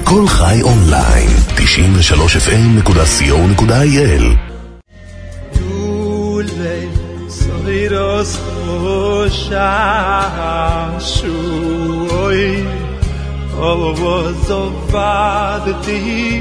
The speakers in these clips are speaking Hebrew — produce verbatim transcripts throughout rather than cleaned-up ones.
כל חי אונליין, תשעים ושלוש אף אם נקודה סי או נקודה איי אל. Dule soiros shashui ovozovadti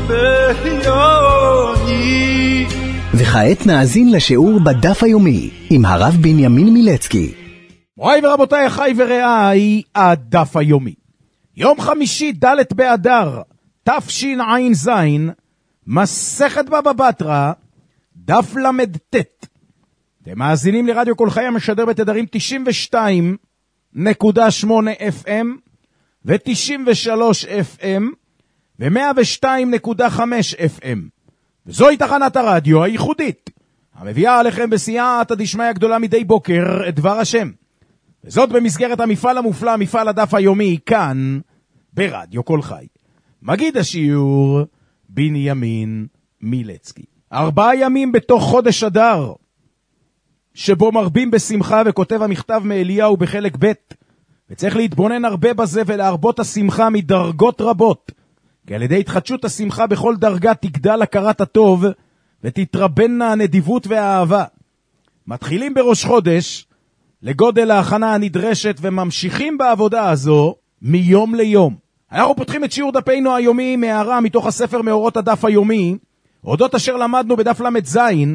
beyoni. וכעת נאזין לשיעור בדף היומי עם הרב בנימין מילצקי. מוריי ורבותיי, אחי ורעיי, הדף היומי. יום חמישי ד' באדר, תשע"ז, מסכת בבא בתרא, דף למ"ט. אתם מאזינים לרדיו כל חי המשדר בתדרים תשעים ושתיים נקודה שמונה אף אם ו-תשעים ושלוש אף אם ו-מאה ושתיים נקודה חמש אף אם. וזוהי תחנת הרדיו הייחודית, המביאה עליכם בסייעתא דשמיא גדולה מדי בוקר את דבר השם. וזאת במסגרת המפעל המופלא, מפעל הדף היומי, כאן ברדיו כל חי. מגיד השיעור בנימין מילצקי. ארבעה ימים בתוך חודש אדר, שבו מרבים בשמחה, וכותב המכתב מאליהו בחלק ב', וצריך להתבונן הרבה בזה ולהרבות השמחה מדרגות רבות, כי על ידי התחדשות השמחה בכל דרגה תגדל הכרת הטוב ותתרבנה הנדיבות והאהבה. מתחילים בראש חודש לגודל ההכנה הנדרשת וממשיכים בעבודה הזו מיום ליום. אנחנו פותחים את שיעור דפנו היומי מהערה מתוך הספר מאורות הדף היומי, אודות אשר למדנו בדף למ"ז,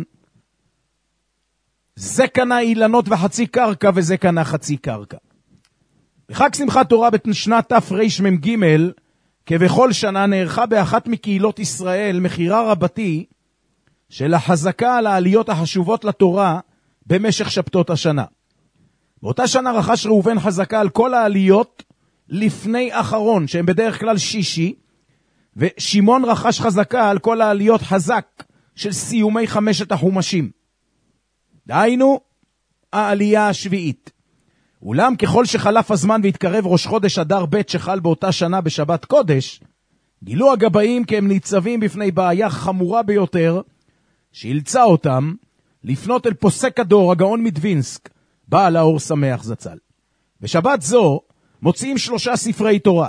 זה קנה אילנות וחצי קרקע וזה קנה חצי קרקע. בחג שמחת תורה בשנת תרמ"ג, כבכל שנה, נערכה באחת מקהילות ישראל מחירה רבתי של החזקה על העליות החשובות לתורה במשך שבתות השנה. באותה שנה רכש ראובן חזקה על כל העליות לפני אחרון, שהם בדרך כלל שישי, ושמעון רכש חזקה על כל העליות חזק של סיומי חמשת החומשים. דהיינו, העלייה השביעית. אולם ככל שחלף הזמן והתקרב ראש חודש אדר ב' שחל באותה שנה בשבת קודש, גילו הגבאים כי הם ניצבים בפני בעיה חמורה ביותר, שאילצה אותם לפנות אל פוסק הדור, הגאון מדווינסק, בעל האור שמח זצ"ל. בשבת זו מוציאים שלושה ספרי תורה.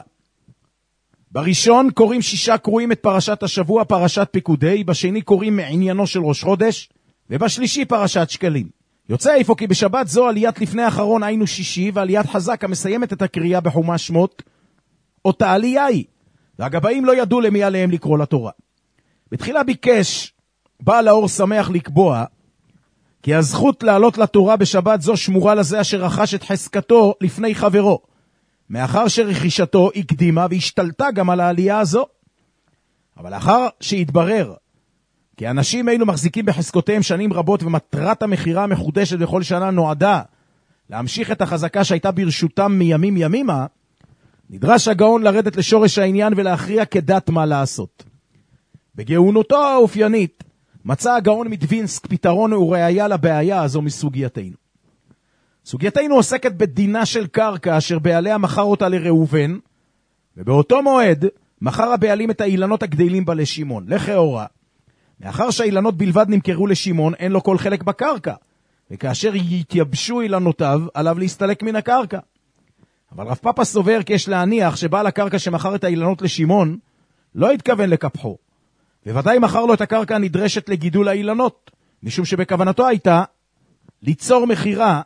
בראשון קוראים שישה קרואים את פרשת השבוע, פרשת פיקודי, בשני קוראים מעניינו של ראש חודש, ובשלישי פרשת שקלים. יוצא איפה כי בשבת זו עליית לפני האחרון היינו שישי, ועליית חזק המסיימת את הקריאה בחומש שמות, אותה עלייה היא, והגבאים לא ידעו למי עליהם לקרוא לתורה. בתחילה ביקש בעל האור שמח לקבוע, כי הזכות לעלות לתורה בשבת זו שמורה לזה אשר רכש את חזקתו לפני חברו, מאחר שרכישתו הקדימה והשתלטה גם על העלייה הזו. אבל לאחר שהתברר כי אנשים אלו מחזיקים בחזקותיהם שנים רבות, ומטרת המחירה המחודשת בכל שנה נועדה להמשיך את החזקה שהייתה ברשותם מימים ימימה, נדרש הגאון לרדת לשורש העניין ולהכריע כדת מה לעשות. בגאונותו האופיינית מצא הגאון מדווינסק פתרון וראיה לבעיה הזו מסוגייתנו. סוגייתנו עוסקת בדינה של קרקע אשר בעליה מכר אותה לראובן, ובאותו מועד מכר הבעלים את האילנות הגדלים בה לשמעון. לכאורה, מאחר שהאילנות בלבד נמכרו לשמעון, אין לו כל חלק בקרקע, וכאשר יתייבשו אילנותיו, עליו להסתלק מן הקרקע. אבל רב פאפה סובר כי יש להניח שבעל הקרקע שמכר את האילנות לשמעון לא התכוון לקפחו, בוודאי מכר לו את הקרקע הנדרשת לגידול האילנות, משום שבכוונתו הייתה ליצור מחירה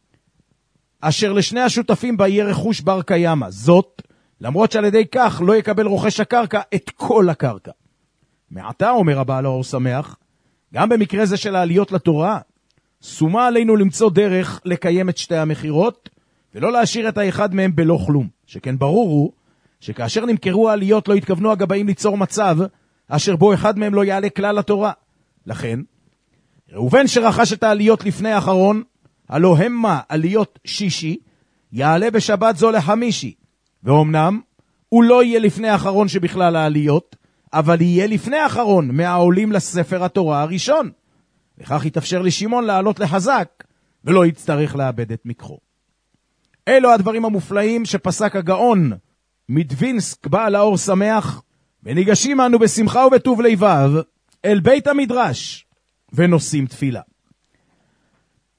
אשר לשני השותפים בה יהיה רכוש בר קיימה, זאת למרות שעל ידי כך לא יקבל רוכש הקרקע את כל הקרקע. מעתה, אומר הבעל האור שמח, גם במקרה זה של העליות לתורה, שומה עלינו למצוא דרך לקיים את שתי המחירות, ולא להשאיר את האחד מהם בלא כלום. שכן ברור הוא, שכאשר נמכרו העליות לא התכוונו הגבאים ליצור מצב, אשר בו אחד מהם לא יעלה כלל לתורה. לכן, ראובן שרכש את העליות לפני האחרון, הלא המה עליות שישי, יעלה בשבת זו לחמישי, ואומנם הוא לא יהיה לפני האחרון שבכלל העליות, אבל יהיה לפני האחרון מהעולים לספר התורה הראשון. וכך יתאפשר לשמעון לעלות לחזק, ולא יצטרך לאבד את מקחו. אלו הדברים המופלאים שפסק הגאון מדווינסק בעל האור שמח, וניגשים אנו בשמחה ובטוב לבב אל בית המדרש ונושאים תפילה.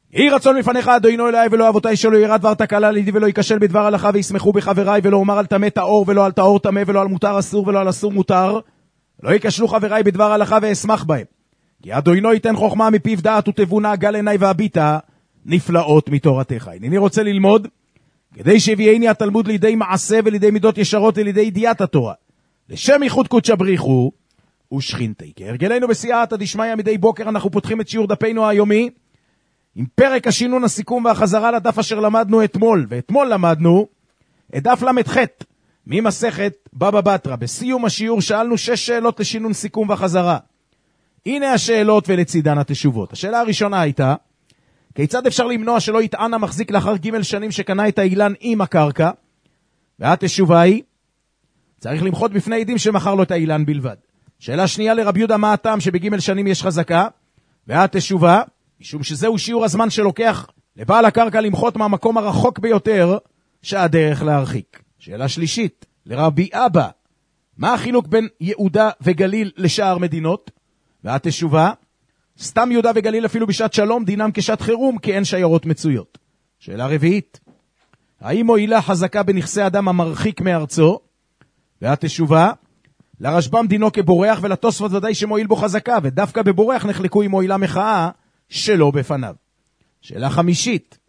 יהי רצון מפניך אדוני אלוהי ולא אבותיי שלא ירא דבר תקלה לידי ולא ייכשל בדבר הלכה וישמחו בחבריי ולא אומר על טמא טהור ולא על טהור טמא ולא על מותר אסור ולא על אסור מותר לא ייכשלו חבריי בדבר הלכה ואשמח בהם כי אדוני ייתן חוכמה מפיו דעת ותבונה גל עיניי והביטה נפלאות מתורתך. אני רוצה ללמוד כדי שיביאני התלמוד לידי מעשה ולידי מידות ישרות ולידי ידיעת התורה לשם ייחוד קודשא בריחו ושכינתי. כהרגלנו בסייעתא דשמיא מדי בוקר אנחנו פותחים את שיעור דפנו היומי עם פרק השינון, הסיכום והחזרה לדף אשר למדנו אתמול. ואתמול למדנו את דף למד ח' ממסכת בבא בתרא. בסיום השיעור שאלנו שש שאלות לשינון, סיכום והחזרה. הנה השאלות ולצידן התשובות. השאלה הראשונה הייתה, כיצד אפשר למנוע שלא יטען המחזיק לאחר ג' שנים שקנה את האילן עם הקרקע? והתשובה היא, צריך למחות בפני עדים שמכר לו את האילן בלבד. שאלה שנייה לרבי יהודה, מה הטעם שבג' שנים יש חזקה? והתשובה, משום שזהו שיעור הזמן שלוקח לבעל הקרקע למחות מהמקום הרחוק ביותר שהדרך להרחיק. שאלה שלישית, לרבי אבא, מה החילוק בין יהודה וגליל לשאר מדינות? והתשובה, סתם יהודה וגליל אפילו בשעת שלום דינם כשעת חירום כי אין שיירות מצויות. שאלה רביעית, האם מועילה חזקה בנכסי אדם המרחיק מארצו? והתשובה, לרשב"ם דינו כבורח ולתוספות ודאי שמועיל בו חזקה ודווקא בבורח נחלקו עם מועילה מחאה שלא בפניו. שאלה חמישית,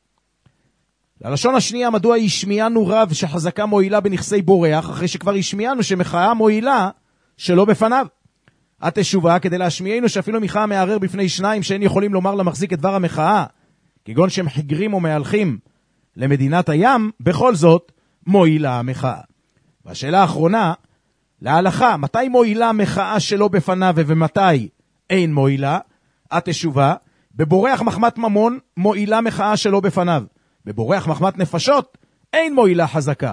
ללשון השנייה, מדוע השמיענו רב שחזקה מועילה בנכסי בורח אחרי שכבר השמיענו שמחאה מועילה שלא בפניו? התשובה, כדי להשמיענו שאפילו מחאה מערער בפני שניים שאין יכולים לומר למחזיק את דבר המחאה כגון שהם חיגרים או מהלכים למדינת הים, בכל זאת מועילה המחאה. והשאלה האחרונה, להלכה, מתי מועילה מחאה שלא בפניו ומתי אין מועילה? התשובה, בבורח מחמת ממון מועילה מחאה שלא בפניו, בבורח מחמת נפשות אין מועילה חזקה,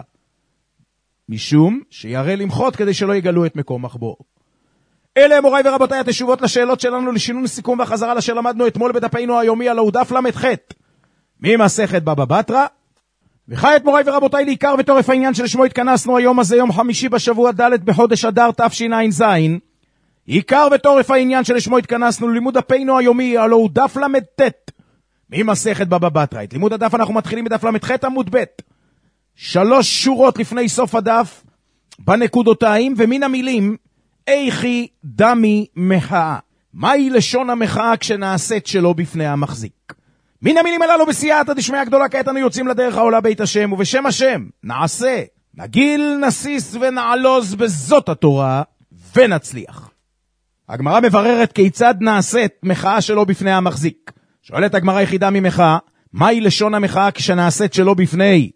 משום שיראה למחות כדי שלא יגלו את מקום מחבוא. אלה מוריי ורבותיי התשובות לשאלות שלנו לשינון סיכום והחזרה אשר למדנו אתמול בדפנו היומי על דף למד ח' ממסכת בבא בתרא. וכעת מוריי ורבותיי, לעיקר וטורף העניין שלשמו התכנסנו היום הזה, יום חמישי בשבוע ד' בחודש אדר תשע"ז. עיקר וטורף העניין שלשמו התכנסנו ללימוד דפנו היומי על דף למד ט' ממסכת בבא בתרא. את לימוד הדף אנחנו מתחילים בדף למד ח' עמוד ב', שלוש שורות לפני סוף הדף בנקודותיים, ומן המילים איכי דמי מחאה. מהי לשון המחאה כשנעשית שלא בפני המחזיק? מן המילים הללו בסייעתא דשמיא גדולה כעת אנו יוצאים לדרך העולה בית השם, ובשם השם נעשה, נגיל, נסיס ונעלוז בזאת התורה ונצליח. הגמרא מבררת כיצד נעשית מחאה שלא בפני המחזיק. שואלת הגמרא יחידה ממחאה, מהי לשון המחאה כשנעשית שלא בפני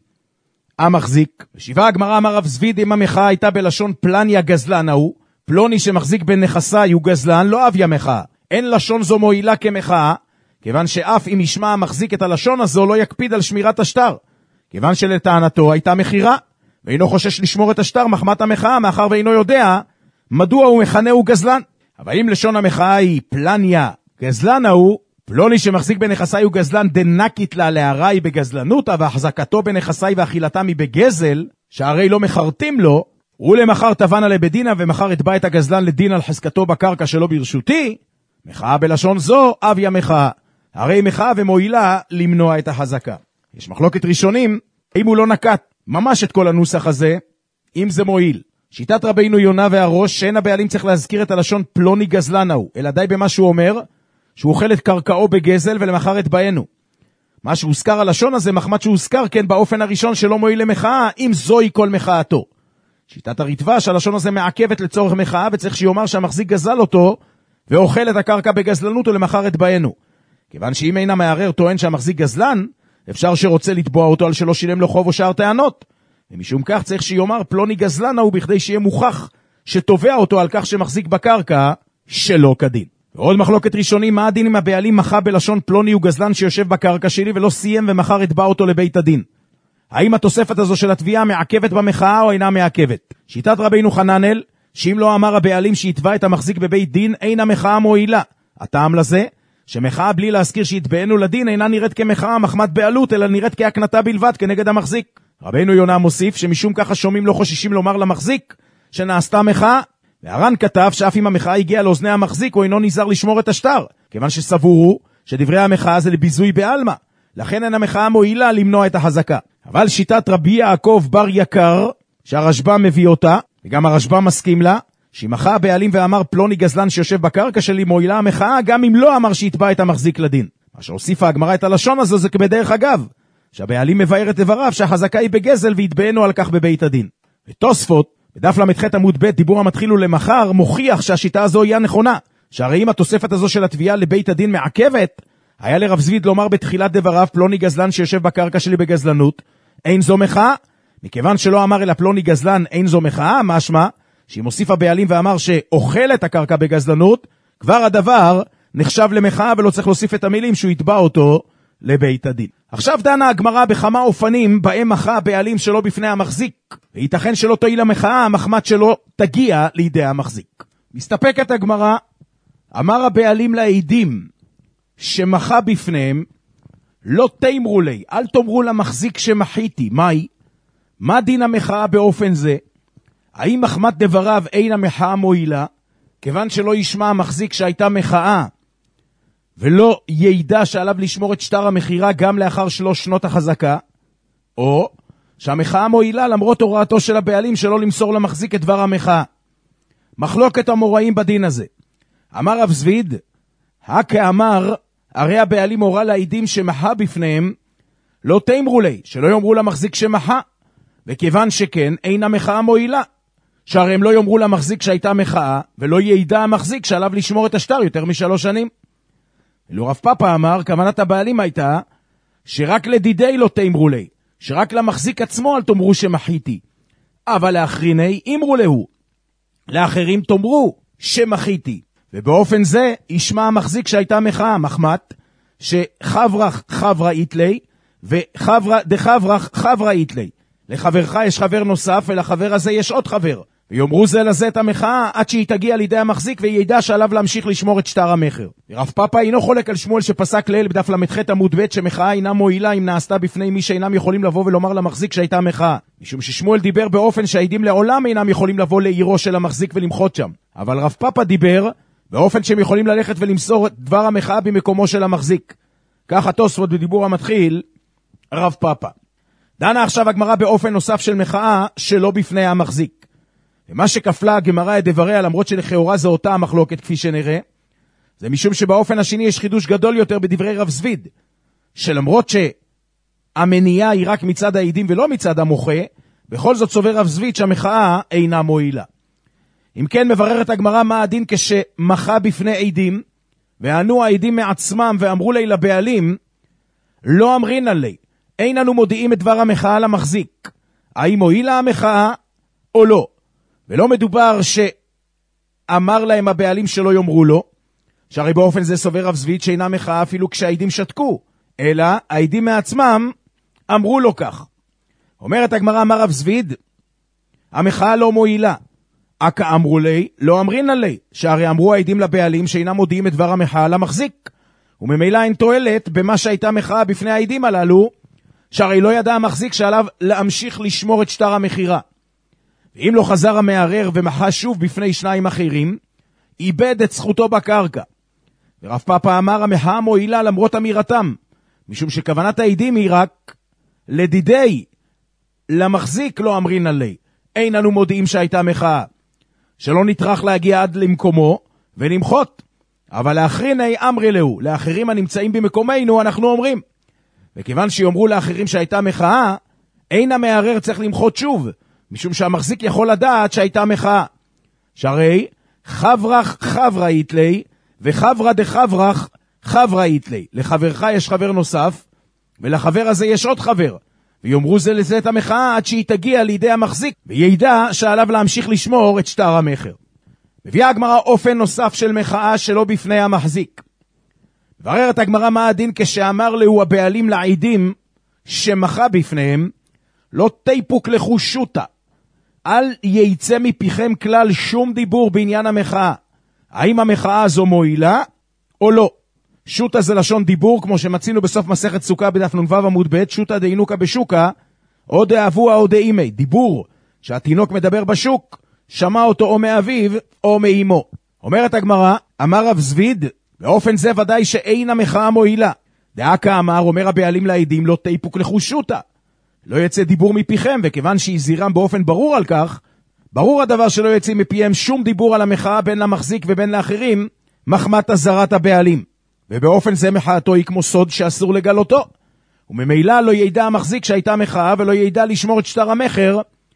המחזיק? בשיבה הגמרא אמר רב זביד, אם המחאה הייתה בלשון פלניה גזלן ההוא, פלוני שמחזיק בנכסי הוא גזלן, לא אביה מחאה. אין לשון זו מועילה כמחאה, כיוון שאף אם ישמע המחזיק את הלשון הזו לא יקפיד על שמירת השטר, כיוון שלטענתו הייתה מחירה, ואינו חושש לשמור את השטר מחמת המחאה, מאחר ואינו יודע מדוע הוא מכנה הוא גזלן. אבל אם לשון המחאה היא פלניה גזלן ההוא, פלוני שמחזיק בנכסי הוא גזלן דנקית לה להראי בגזלנותה, והחזקתו בנכסי ואכילתם היא בגזל, שהרי לא מחרטים לו, ולמחר תבנה לבדינה ומחר יתבע את הגזלן לדין על חזקתו בקרקע שלו ברשותי, מחאה בלשון זו אביה מחאה, הרי מחאה ומועילה למנוע את החזקה. יש מחלוקת ראשונים אם הוא לא נקט ממש את כל הנוסח הזה, אם זה מועיל. שיטת רבינו יונה והראש, שאין הבעלים צריך להזכיר את הלשון פלוני גזלן ההוא, אלא די במה שהוא אומר, שהוא אוכל את קרקעו בגזל ולמחר יתבענו. מה שהוזכר הלשון הזה, מחמת שהוזכר כן באופן הראשון שלא מועיל למחאה, אם זוהי כל מחאתו. שיטת הרטב"א, שהלשון הזה מעכבת לצורך מחאה, וצריך שיאמר שהמחזיק גזל אותו, ואוכל את הקרקע בגזלנות ולמחר יתבענו. כיוון שאם אינה מערער טוען שהמחזיק גזלן, אפשר שרוצה לתבוע אותו על שלא שילם לו חוב או שאר טענות. ומשום כך צריך שיאמר פלוני גזלן הוא, בכדי שיהיה מוכח שתובע אותו על כך שמחזיק בקרקע שלא כדין. ועוד מחלוקת ראשונים, מה הדין אם הבעלים מחה בלשון פלוני הוא גזלן שיושב בקרקע שלי ולא סיים ומחר יתבע אותו לבית הדין? האם התוספת הזו של התביעה מעכבת במחאה או אינה מעכבת? שיטת רבינו חננאל, שאם לא אמר הבעלים שיתבע את המחזיק בבית דין, אין המחאה מועילה. הטעם לזה, שמחאה בלי להזכיר שיתבענו לדין אינה נראית כמחאה מחמת בעלות, אלא נראית כהקנתה בלבד כנגד המחזיק. רבינו יונה מוסיף שמשום ככה שומעים לא חוששים לומר למחזיק שנעשתה מחאה, והר"ן כתב שאף אם המחאה הגיעה לאוזני המחזיק הוא אינו נזהר לשמור את השטר, כיוון שסבורו שדברי המחאה זה לביזוי בעלמא, לכן אין המחאה מועילה למנוע את החזקה. אבל שיטת רבי יעקב בר יקר, שהרשב"ם מביא אותה, וגם הרשב"ם מסכים לה, שאם מחה הבעלים ואמר פלוני גזלן שיושב בקרקע שלי, מועילה המחאה, גם אם לא אמר שיתבע את המחזיק לדין. מה שהוסיפה הגמרא את הלשון הזו זה כבדרך אגב, שהבעלים מבאר את דבריו שהחזקה היא בגזל והתבענו על כך בבית הדין. ותוספות, בדף למ"ח עמוד ב', דיבור המתחיל ולמחר, מוכיח שהשיטה הזו היא הנכונה, שהרי אם התוספת הזו של התביעה לבית הדין מעכבת, היה לרב זביד לומר בתחילת דבריו פלוני גזלן שיושב בקרקע שלי בגזלנות, אין זו מחאה, מכיוון שלא אמר אלא פלוני גזלן אין זו מחאה, משמע שאם הוסיף הבעלים ואמר שאוכל את הקרקע בגזלנות, כבר הדבר נחשב למחאה ולא צריך להוסיף את המילים שהוא יתבע אותו לבית הדין. עכשיו דנה הגמרא בכמה אופנים בהם מחה הבעלים שלו בפני המחזיק, וייתכן שלא תועיל המחאה המחמת שלו תגיע לידי המחזיק. מסתפקת הגמרא, אמר הבעלים לעדים שמחה בפניהם, לא תאמרו לי, אל תאמרו למחזיק שמחיתי, מהי? מה דין המחאה באופן זה? האם מחמת דבריו אין המחאה מועילה, כיוון שלא ישמע המחזיק שהייתה מחאה, ולא ידע שעליו לשמור את שטר המחירה גם לאחר שלוש שנות החזקה, או שהמחאה מועילה למרות הוראתו של הבעלים שלא למסור למחזיק את דבר המחאה. מחלוקת המוראים בדין הזה. אמר רב זביד, הכאמר, הרי הבעלים הורה לעדים שמחה בפניהם, לא תאמרו לי, שלא יאמרו למחזיק שמחה, וכיוון שכן, אין המחאה מועילה, שהרי הם לא יאמרו למחזיק שהייתה מחאה, ולא ידע המחזיק שעליו לשמור את השטר יותר משלוש שנים. אלו רב פאפה אמר, כוונת הבעלים הייתה, שרק לדידי לא תאמרו לי, שרק למחזיק עצמו אל תאמרו שמחיתי, אבל לאחריני אמרו להו, לאחרים תאמרו שמחיתי, ובאופן זה ישמע המחזיק שהייתה מחאה, מחמת, שחברח חברה איתלי, וחברה דחברח חברה איתלי. לחברך יש חבר נוסף, ולחבר הזה יש עוד חבר. ויאמרו זה לזה את המחאה, עד שהיא תגיע לידי המחזיק, וידע שעליו להמשיך לשמור את שטר המחר. רב פאפה אינו חולק על שמואל שפסק ליל בדף למ"ח עמוד ב' שמחאה אינה מועילה אם נעשתה בפני מי שאינם יכולים לבוא ולומר למחזיק שהייתה מחאה. משום ששמואל דיבר באופן שהעדים לעולם אינם יכולים לבוא לעירו של המחזיק ולמחות שם. אבל רב פאפה דיבר באופן שהם יכולים ללכת ולמסור את דבר המחאה במקומו של המחזיק. ככה תוספות בדיבור המתחיל, רב פאפה. דנה עכשיו הגמרא באופן נוסף של מחאה שלא בפני המחזיק. ומה שכפלה הגמרא את דבריה, למרות שלכאורה זו אותה המחלוקת כפי שנראה, זה משום שבאופן השני יש חידוש גדול יותר בדברי רב זביד, שלמרות שהמניעה היא רק מצד העדים ולא מצד המוחה, בכל זאת סובר רב זביד שהמחאה אינה מועילה. אם כן מבררת הגמרא מה הדין כשמחה בפני עדים, וענו העדים מעצמם ואמרו לי לבעלים, לא אמרין עלי, אין אנו מודיעים את דבר המחאה למחזיק, האם מועילה המחאה או לא. ולא מדובר שאמר להם הבעלים שלא יאמרו לו, שהרי באופן זה סובר רב זביד שאינה מחאה אפילו כשהעדים שתקו, אלא העדים מעצמם אמרו לו כך. אומרת הגמרא, אמר רב זביד, המחאה לא מועילה. אכה אמרו לי, לא אמרין עלי, שהרי אמרו העדים לבעלים שאינם מודיעים את דבר המחאה למחזיק, וממילא אין תועלת במה שהייתה מחאה בפני העדים הללו, שהרי לא ידע המחזיק שעליו להמשיך לשמור את שטר המחירה. ואם לא חזר המערער ומחה שוב בפני שניים אחרים, איבד את זכותו בקרקע. ורב פאפה אמר, המחאה מועילה למרות אמירתם, משום שכוונת העדים היא רק לדידי, למחזיק לא אמרין עלי, אין אנו מודיעים שהייתה מחאה, שלא נטרח להגיע עד למקומו ולמחות, אבל לאחריני אמרי להו, לאחרים הנמצאים במקומנו אנחנו אומרים. וכיוון שיאמרו לאחרים שהייתה מחאה, אין המערער צריך למחות שוב, משום שהמחזיק יכול לדעת שהייתה מחאה. שהרי חברח חברה איתלי, וחברה דחברח חברה איתלי. לחברך יש חבר נוסף, ולחבר הזה יש עוד חבר. ויאמרו זה לזה את המחאה עד שהיא תגיע לידי המחזיק, וידע שעליו להמשיך לשמור את שטר המחר. מביאה הגמרא אופן נוסף של מחאה שלא בפני המחזיק. מבררת הגמרא מה הדין כשאמר לו הבעלים לעדים שמחה בפניהם, לא תיפוק לכו שוטה, אל ייצא מפיכם כלל שום דיבור בעניין המחאה. האם המחאה הזו מועילה או לא? שוטה זה לשון דיבור, כמו שמצינו בסוף מסכת סוכה בדף נ"ו עמוד ב', שוטה דאינוקה בשוקה, או דאבוה או דאימי, דיבור שהתינוק מדבר בשוק, שמע אותו או מאביו או מאימו. אומרת הגמרא, אמר רב זביד, באופן זה ודאי שאין המחאה מועילה, דעה כאמר, אומר הבעלים לעדים, לא תיפוק לחושותה. לא יצא דיבור מפיכם, וכיוון שהזהירם באופן ברור על כך, ברור הדבר שלא יצא מפיהם שום דיבור על המחאה בין למחזיק ובין לאחרים, מחמת הזרת הבעלים. ובאופן זה מחאתו היא כמו סוד שאסור לגלותו. וממילא לא ידע המחזיק שהייתה מחאה ולא ידע לשמור את שטר המחר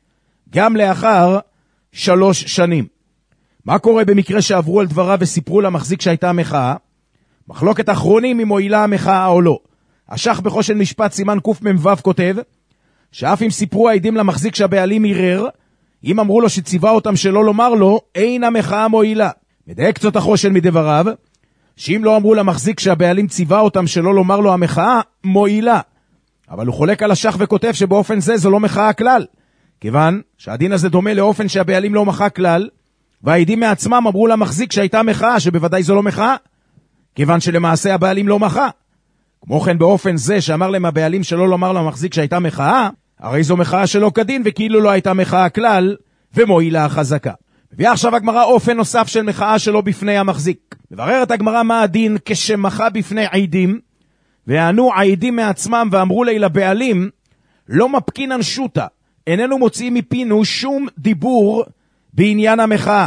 גם לאחר שלוש שנים. מה קורה במקרה שעברו על דבריו וסיפרו למחזיק שהייתה מחאה? מחלוקת אחרונים אם מועילה המחאה או לא. השח בחושן משפט סימן קמ"ו כותב שאף אם סיפרו העדים למחזיק שהבעלים ערער, אם אמרו לו שציווה אותם שלא לומר לו, אין המחאה מועילה. מדייק קצת החושן מדבריו, שאם לא אמרו למחזיק שהבעלים ציווה אותם שלא לומר לו המחאה, מועילה. אבל הוא חולק על השח וכותב שבאופן זה זו לא מחאה כלל, כיוון שהדין הזה דומה לאופן שהבעלים לא מחה כלל, והעדים מעצמם אמרו למחזיק שהייתה מחאה, שבוודאי זו לא מחאה, כיוון שלמעשה הבעלים לא מחה. כמו כן באופן זה שאמר להם הבעלים שלא לומר למחזיק שהייתה מחאה, הרי זו מחאה שלא כדין וכאילו לא הייתה מחאה כלל, ומועילה החזקה. מביאה עכשיו הגמרא אופן נוסף של מחאה שלא בפני המחזיק. מבררת הגמרא מה הדין כשמחה בפני עדים, וענו העדים מעצמם ואמרו לי לבעלים, לא מפקינן שוטה, איננו מוציאים מפינו שום דיבור בעניין המחאה.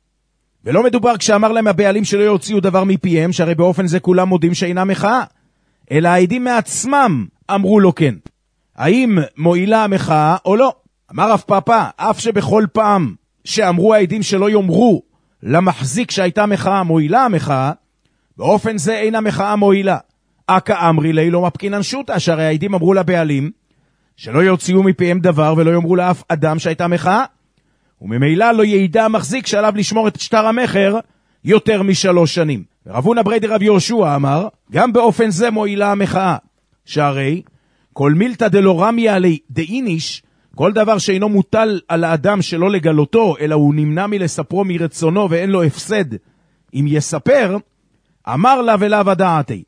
ולא מדובר כשאמר להם הבעלים שלא יוציאו דבר מפיהם, שהרי באופן זה כולם מודים שאינה מחאה, אלא העדים מעצמם אמרו לו כן. האם מועילה המחאה או לא? אמר רב פאפא, אף שבכל פעם שאמרו העדים שלא יאמרו למחזיק שהייתה מחאה מועילה המחאה, באופן זה אין המחאה מועילה. אקא אמרי לי לא מפקינן שוטה, שהרי העדים אמרו לבעלים שלא יוציאו מפיהם דבר ולא יאמרו לאף אדם שהייתה מחאה, וממילא לא ידע המחזיק שעליו לשמור את שטר המחר יותר משלוש שנים. ורב הונא ברי דרב יהושע אמר, גם באופן זה מועילה המחאה, שהרי כל מילתא דלא רמיה עלי דאיניש, כל דבר שאינו מוטל על האדם שלא לגלותו, אלא הוא נמנע מלספרו מרצונו ואין לו הפסד אם יספר, אמר לה ולאו הדעתי.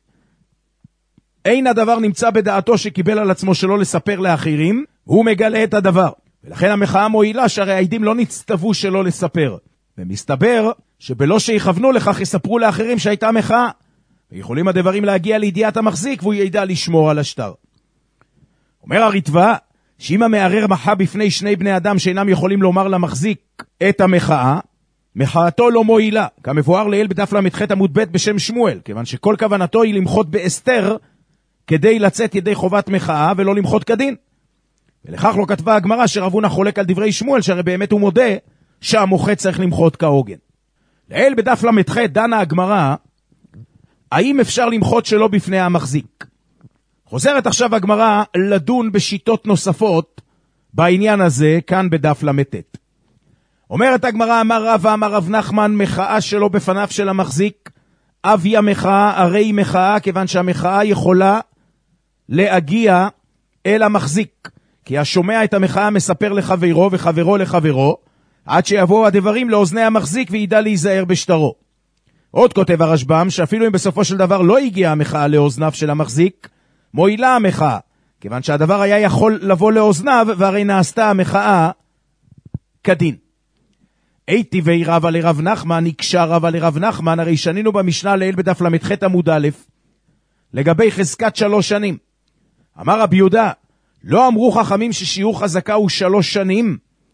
אין הדבר נמצא בדעתו שקיבל על עצמו שלא לספר לאחרים, הוא מגלה את הדבר. ולכן המחאה מועילה שהרי העדים לא נצטוו שלא לספר. ומסתבר שבלא שיכוונו לכך יספרו לאחרים שהייתה מחאה. ויכולים הדברים להגיע לידיעת המחזיק והוא ידע לשמור על השטר. אומר הריטב"א, שאם המערער מחה בפני שני בני אדם שאינם יכולים לומר למחזיק את המחאה, מחאתו לא מועילה, כמבואר לעיל בדף למ"ח עמוד ב' בשם שמואל, כיוון שכל כוונתו היא למחות באסתר כדי לצאת ידי חובת מחאה ולא למחות כדין. ולכך לא כתבה הגמרא שרב הונא חולק על דברי שמואל, שהרי באמת הוא מודה שהמוחה צריך למחות כהוגן. לעיל בדף למ"ח דנה הגמרא האם אפשר למחות שלא בפני המחזיק. חוזרת עכשיו הגמרא לדון בשיטות נוספות בעניין הזה, כאן בדף למ"ט. אומרת הגמרא, אמר רב אמר רב נחמן, מחאה שלא בפניו של המחזיק, אביה מחאה, הרי מחאה, כיוון שהמחאה יכולה להגיע אל המחזיק. כי השומע את המחאה מספר לחברו וחברו לחברו, עד שיבואו הדברים לאוזני המחזיק וידע להיזהר בשטרו. עוד כותב הרשב"ם, שאפילו אם בסופו של דבר לא הגיעה המחאה לאוזניו של המחזיק, מועילה המחאה, כיוון שהדבר היה יכול לבוא לאוזניו, והרי נעשתה המחאה כדין. הייתי וי רבא לרב נחמן, נקשה רבא לרב נחמן, הרי שנינו במשנה לעיל בדף למ"ח עמוד א', לגבי חזקת שלוש שנים. אמר רבי יהודה, לא אמרו חכמים ששיעור חזקה הוא שלוש שנים,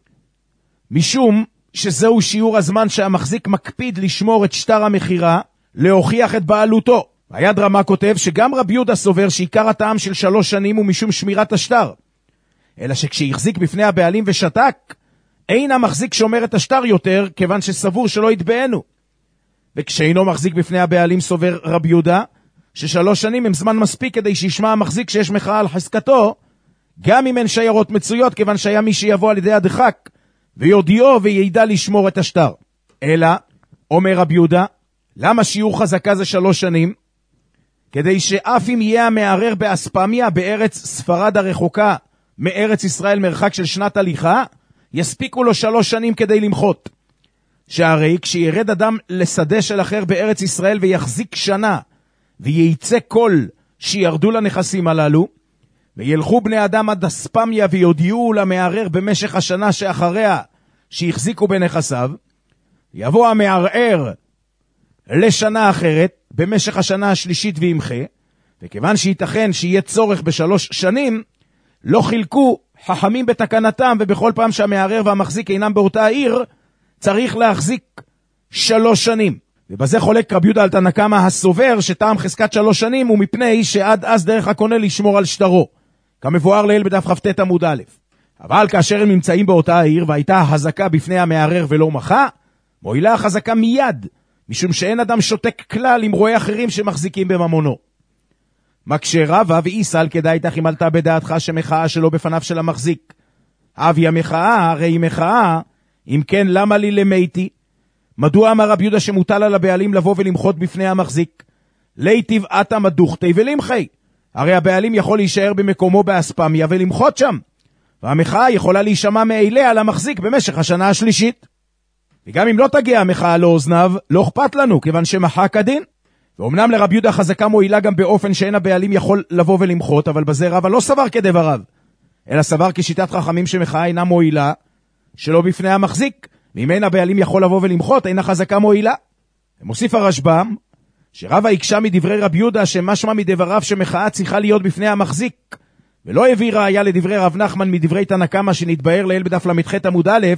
משום שזהו שיעור הזמן שהמחזיק מקפיד לשמור את שטר המחירה, להוכיח את בעלותו. והיד רמה כותב שגם רבי יהודה סובר שעיקר הטעם של שלוש שנים הוא משום שמירת השטר. אלא שכשהחזיק בפני הבעלים ושתק, אין המחזיק שומר את השטר יותר, כיוון שסבור שלא יתבענו. וכשאינו מחזיק בפני הבעלים סובר רבי יהודה, ששלוש שנים הם זמן מספיק כדי שישמע המחזיק שיש מחאה על חזקתו, גם אם אין שיירות מצויות, כיוון שהיה מי שיבוא על ידי הדחק, ויודיעו וידע לשמור את השטר. אלא, אומר רבי יהודה, למה שיעור חזקה זה שלוש שנים? כדי שאף אם יהיה המערער באספמיה, בארץ ספרד הרחוקה, מארץ ישראל מרחק של שנת הליכה, יספיקו לו שלוש שנים כדי למחות. שהרי כשירד אדם לשדה של אחר בארץ ישראל ויחזיק שנה, וייצא כל שירדו לנכסים הללו, וילכו בני אדם עד אספמיה ויודיעו למערער במשך השנה שאחריה שהחזיקו בנכסיו, יבוא המערער לשנה אחרת, במשך השנה השלישית וימחה, וכיוון שייתכן שיהיה צורך בשלוש שנים, לא חילקו חכמים בתקנתם, ובכל פעם שהמערער והמחזיק אינם באותה העיר, צריך להחזיק שלוש שנים. ובזה חולק רבי יהודה על תנא קמא הסובר שטעם חזקת שלוש שנים הוא מפני שעד אז דרך הקונה לשמור על שטרו, כמבואר לעיל בדף כ"ט עמוד א'. אבל כאשר הם נמצאים באותה העיר והייתה החזקה בפני המערער ולא מחה, מועילה החזקה מיד, משום שאין אדם שותק כלל עם רואי אחרים שמחזיקים בממונו. מקשה רבא ואיסל כדאי תך אם עלתה בדעתך שמחאה שלו בפניו של המחזיק. אבי המחאה, הרי היא מחאה, אם כן למה לי למתי? מדוע אמר רבי יהודה שמוטל על הבעלים לבוא ולמחות בפני המחזיק? ליטיב עתה מדוכתי ולמחי. הרי הבעלים יכול להישאר במקומו באספמיה ולמחות שם. והמחאה יכולה להישמע מאליה על המחזיק במשך השנה השלישית. וגם אם לא תגיע המחאה לאוזניו, לא אכפת לנו, כיוון שמחה כדין. ואומנם לרבי יהודה חזקה מועילה גם באופן שאין הבעלים יכול לבוא ולמחות, אבל בזה רבא לא סבר כדבריו, אלא סבר כשיטת חכמים שמחאה אינה מועילה, שלא בפני המחזיק, ואם אין הבעלים יכול לבוא ולמחות, אינה חזקה מועילה. ומוסיף הרשב"ם, שרבא הקשה מדברי רבי יהודה שמשמע מדבריו שמחאה צריכה להיות בפני המחזיק, ולא הביא ראיה לדברי רב נחמן מדברי תנא קמא שנתבהר לעיל בדף למ"ח עמוד א',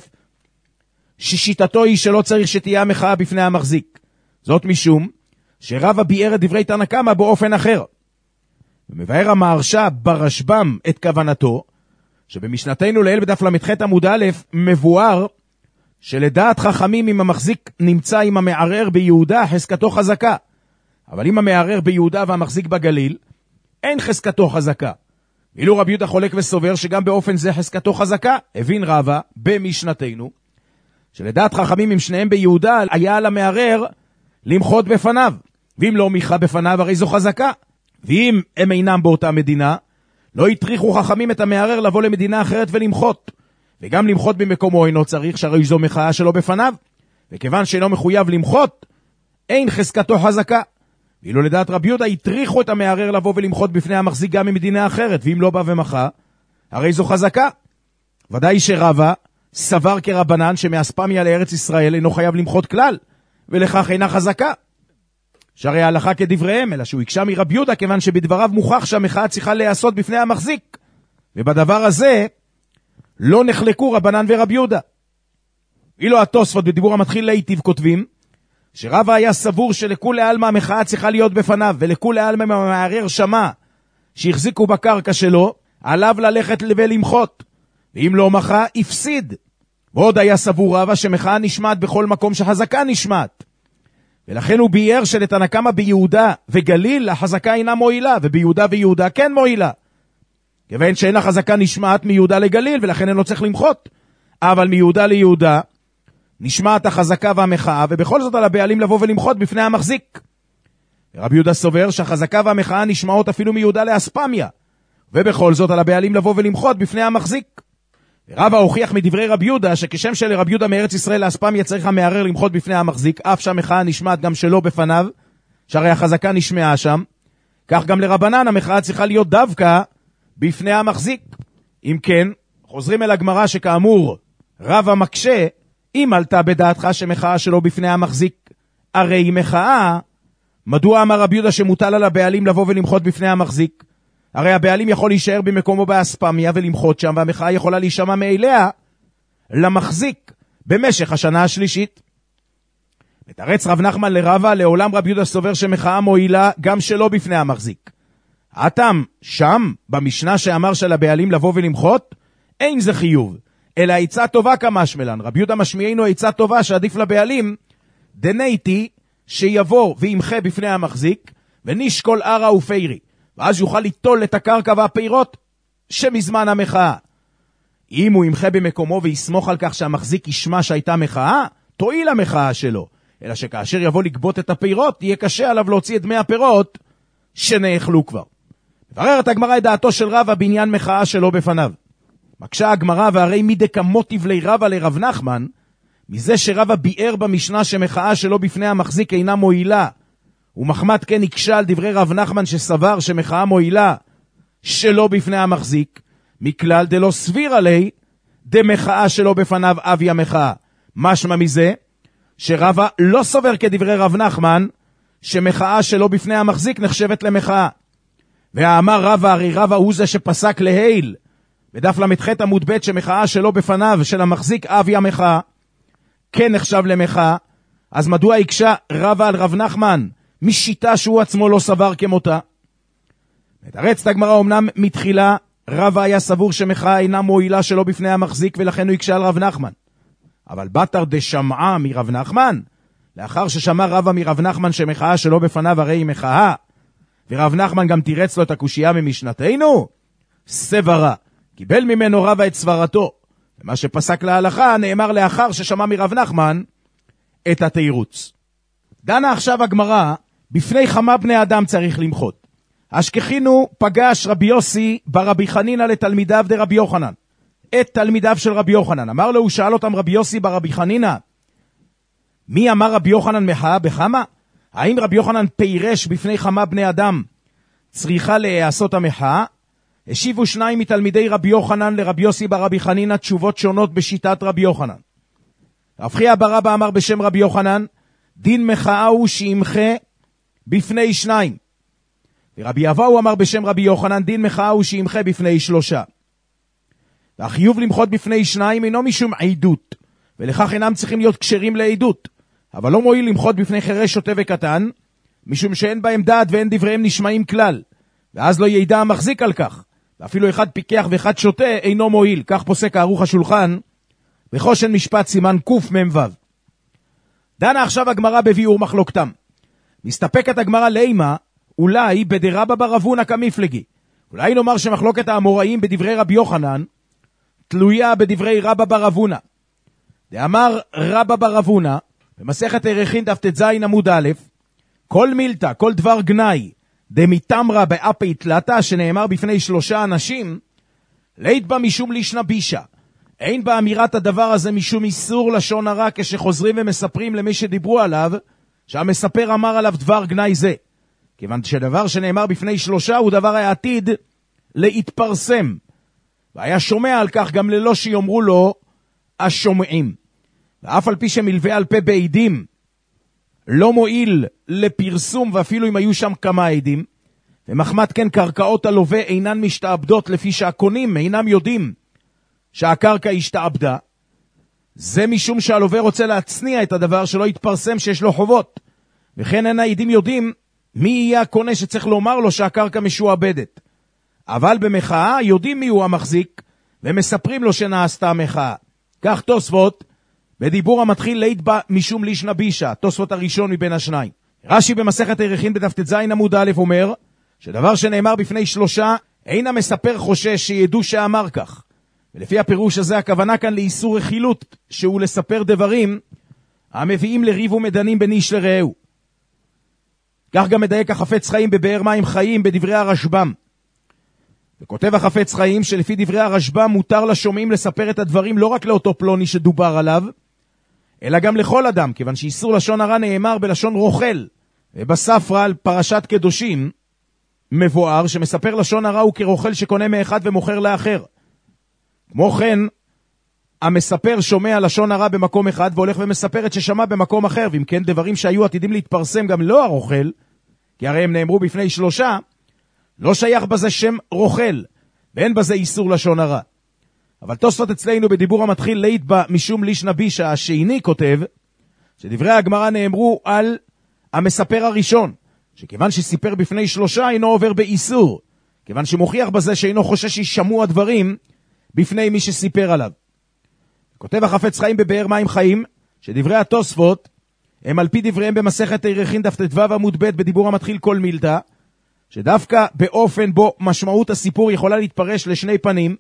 ששיטתו היא שלא צריך שתהיה המחאה בפני המחזיק. זאת משום שרבא ביאר את דברי תנא קמא באופן אחר. ומבאר המהרש"א ברשב"ם את כוונתו, שבמשנתנו לעיל בדף למ"ח עמוד א' מבואר שלדעת חכמים אם המחזיק נמצא עם המערער ביהודה חזקתו חזקה, אבל אם המערער ביהודה והמחזיק בגליל אין חזקתו חזקה. אילו רבי יהודה חולק וסובר שגם באופן זה חזקתו חזקה, הבין רבא במשנתנו שלדעת חכמים אם שניהם ביהודה היה על המערער למחות בפניו, ואם לא מיחה בפניו הרי זו חזקה. ואם הם אינם באותה מדינה, לא יטריחו חכמים את המערער לבוא למדינה אחרת ולמחות, וגם למחות במקומו אינו צריך, שהרי זו מחאה שלא בפניו, וכיוון שאינו מחויב למחות, אין חזקתו חזקה. ואילו לדעת רבי יהודה יטריחו את המערער לבוא ולמחות בפני המחזיק גם ממדינה אחרת, ואם לא בא ומחה, הרי זו חזקה. ודאי שרבא סבר כרבנן שמאספמיה לארץ ישראל אינו חייב למחות כלל, ולכך אינה חזקה. שהרי ההלכה כדבריהם, אלא שהוא הקשה מרבי יהודה, כיוון שבדבריו מוכח שהמחאה צריכה להיעשות בפני המחזיק. ובדבר הזה לא נחלקו רבנן ורבי יהודה. אילו התוספות בדיבור המתחיל להיטיב כותבים, שרבא היה סבור שלכולי עלמא המחאה צריכה להיות בפניו, ולכולי עלמא המערער שמע שהחזיקו בקרקע שלו, עליו ללכת ולמחות. ואם לא מחה, הפסיד. ועוד היה סבור רבא שמחאה נשמעת בכל מקום שחזקה נשמעת. ולכן הוא ביאר שלתנא קמא ביהודה וגליל החזקה אינה מועילה, וביהודה ויהודה כן מועילה. כיוון שאין החזקה נשמעת מיהודה לגליל, ולכן אינו צריך למחות. אבל מיהודה ליהודה נשמעת החזקה והמחאה, ובכל זאת על הבעלים לבוא ולמחות בפני המחזיק. רבי יהודה סובר שהחזקה והמחאה נשמעות אפילו מיהודה לאספמיה, ובכל זאת על הבעלים לבוא ולמחות בפני המחזיק. ורבא הוכיח מדברי רבי יהודה שכשם שלרבי יהודה מארץ ישראל לאספמיה צריך המערער למחות בפני המחזיק, אף שהמחאה נשמעת גם שלא בפניו, שהרי החזקה נשמעה שם, כך גם לרבנן המחאה צריכה להיות דווקא בפני המחזיק. אם כן, חוזרים אל הגמרא שכאמור רבא מקשה, אם עלתה בדעתך שמחאה שלא בפני המחזיק הרי היא מחאה, מדוע אמר רבי יהודה שמוטל על הבעלים לבוא ולמחות בפני המחזיק? הרי הבעלים יכול להישאר במקומו באספמיה ולמחות שם, והמחאה יכולה להישמע מאליה למחזיק במשך השנה השלישית. מתרץ רב נחמן לרבא, לעולם רבי יהודה סובר שמחאה מועילה גם שלא בפני המחזיק. הטעם שם במשנה שאמר של הבעלים לבוא ולמחות, אין זה חיוב, אלא עצה טובה כמשמלן. רבי יהודה משמיענו עצה טובה שעדיף לבעלים, דנייתי שיבוא וימחה בפני המחזיק, ונשקול ערה ופיירי, ואז יוכל ליטול את הקרקע והפירות שמזמן המחאה. אם הוא ימחה במקומו ויסמוך על כך שהמחזיק ישמע שהייתה מחאה, תועיל המחאה שלו. אלא שכאשר יבוא לגבות את הפירות, יהיה קשה עליו להוציא את דמי הפירות שנאכלו כבר. מבררת הגמרא את דעתו של רבא בעניין מחאה שלו בפניו. מקשה הגמרא, והרי מדקמוטיב לי רבא לרב נחמן, מזה שרבא ביאר במשנה שמחאה שלו בפני המחזיק אינה מועילה, ומחמת כן הקשה על דברי רב נחמן שסבר שמחאה מועילה שלא בפני המחזיק, מכלל דלא סביר עלי דמחאה שלו בפניו אבי המחאה. משמע מזה שרבא לא סובר כדברי רב נחמן שמחאה שלו בפני המחזיק נחשבת למחאה, והאמר רבא, הרי רבא הוא זה שפסק להיל, בדף למ"ח עמוד ב' שמחאה שלו בפניו של המחזיק אבי המחאה, כן נחשב למחאה, אז מדוע הקשה רבא על רב נחמן, משיטה שהוא עצמו לא סבר כמותה? מתרצת הגמרא, אמנם מתחילה רבא היה סבור שמחאה אינה מועילה שלו בפני המחזיק, ולכן הוא הקשה על רב נחמן. אבל בתר דשמעה מרב נחמן, לאחר ששמע רבא מרב נחמן שמחאה שלו בפניו הרי היא מחאה, ורב נחמן גם תירץ לו את הקושייה ממשנתנו, סברה, קיבל ממנו רבא את סברתו, ומה שפסק להלכה נאמר לאחר ששמע מרב נחמן את התירוץ. דנה עכשיו הגמרא, בפני כמה בני אדם צריך למחות. אשכחינו פגש רבי יוסי ברבי חנינא לתלמידיו דרבי יוחנן, את תלמידיו של רבי יוחנן. אמר לו, הוא שאל אותם רבי יוסי ברבי חנינא, מי אמר רבי יוחנן מחאה בחמה? האם רבי יוחנן פירש בפני כמה בני אדם צריכה להיעשות המחאה? השיבו שניים מתלמידי רבי יוחנן לרבי יוסי ברבי חנינא תשובות שונות בשיטת רבי יוחנן. רב חייא בר אבא אמר בשם רבי יוחנן, דין מחאה הוא שימחה בפני שניים. ורבי אבאו אמר בשם רבי יוחנן, דין מחאה הוא שימחה בפני שלושה. והחיוב למחות בפני שניים אינו משום עדות, ולכך אינם צריכים להיות קשרים לעדות, אבל לא מועיל למחות בפני חירש שוטה וקטן, משום שאין בהם דעת ואין דבריהם נשמעים כלל, ואז לא ידע המחזיק על כך, ואפילו אחד פיקח ואחד שוטה אינו מועיל. כך פוסק ערוך השולחן בחושן משפט סימן קוף ממ"ו. דנה עכשיו הגמרא בביאור מחלוקתם. מסתפקת הגמרא לימה, אולי בדרבא בר אבונה כמפלגי. אולי נאמר שמחלוקת האמוראים בדברי רבי יוחנן תלויה בדברי רבא בר אבונה. דאמר רבא בר אבונה במסכת ערכין דף ט"ז עמוד א', כל מילתא, כל דבר גנאי דמיתמרא באפי תלתא, שנאמר בפני שלושה אנשים, לית בה משום לישנא בישא, אין באמירת הדבר הזה משום איסור לשון הרע, כשחוזרים ומספרים למי שדיברו עליו שהמספר אמר עליו דבר גנאי זה, כיוון שדבר שנאמר בפני שלושה הוא דבר העתיד להתפרסם, והיה שומע על כך גם ללא שיאמרו לו השומעים. ואף על פי שמלווה על פה בעדים לא מועיל לפרסום, ואפילו אם היו שם כמה עדים, ומחמת כן קרקעות הלווה אינן משתעבדות לפי שהקונים אינם יודעים שהקרקע השתעבדה, זה משום שהלווה רוצה להצניע את הדבר שלא יתפרסם שיש לו חובות, וכן אין העדים יודעים מי יהיה הקונה שצריך לומר לו שהקרקע משועבדת. אבל במחאה יודעים מי הוא המחזיק ומספרים לו שנעשתה מחאה. כך תוספות בדיבור המתחיל לית בה משום לישנא בישא, תוספות הראשון מבין השניים. רש"י במסכת ערכין בדף ט"ז עמוד א' אומר שדבר שנאמר בפני שלושה אין המספר חושש שידעו שאמר כך, ולפי הפירוש הזה הכוונה כאן לאיסור רכילות, שהוא לספר דברים המביאים לריב ומדנים בין איש לרעהו. כך גם מדייק החפץ חיים בבאר מים חיים בדברי הרשב"ם, וכותב החפץ חיים שלפי דברי הרשב"ם מותר לשומעים לספר את הדברים לא רק לאותו פלוני שדובר עליו, אלא גם לכל אדם, כיוון שאיסור לשון הרע נאמר בלשון רוכל, ובספרה על פרשת קדושים מבואר שמספר לשון הרע הוא כרוכל שקונה מאחד ומוכר לאחר. כמו כן, המספר שומע לשון הרע במקום אחד והולך ומספר את ששמע במקום אחר, ואם כן דברים שהיו עתידים להתפרסם גם לא הרוכל, כי הרי הם נאמרו בפני שלושה, לא שייך בזה שם רוכל, ואין בזה איסור לשון הרע. אבל תוספות אצלנו בדיבור המתחיל לית בה משום לישנא בישא השני כותב, שדברי הגמרא נאמרו על המספר הראשון, שכיוון שסיפר בפני שלושה אינו עובר באיסור, כיוון שמוכיח בזה שאינו חושש שישמעו הדברים בפני מי שסיפר עליו. כותב החפץ חיים בבאר מים חיים, שדברי התוספות הם על פי דבריהם במסכת ערכין דף ט"ו עמוד ב' בדיבור המתחיל כל מילתא, שדווקא באופן בו משמעות הסיפור יכולה להתפרש לשני פנים,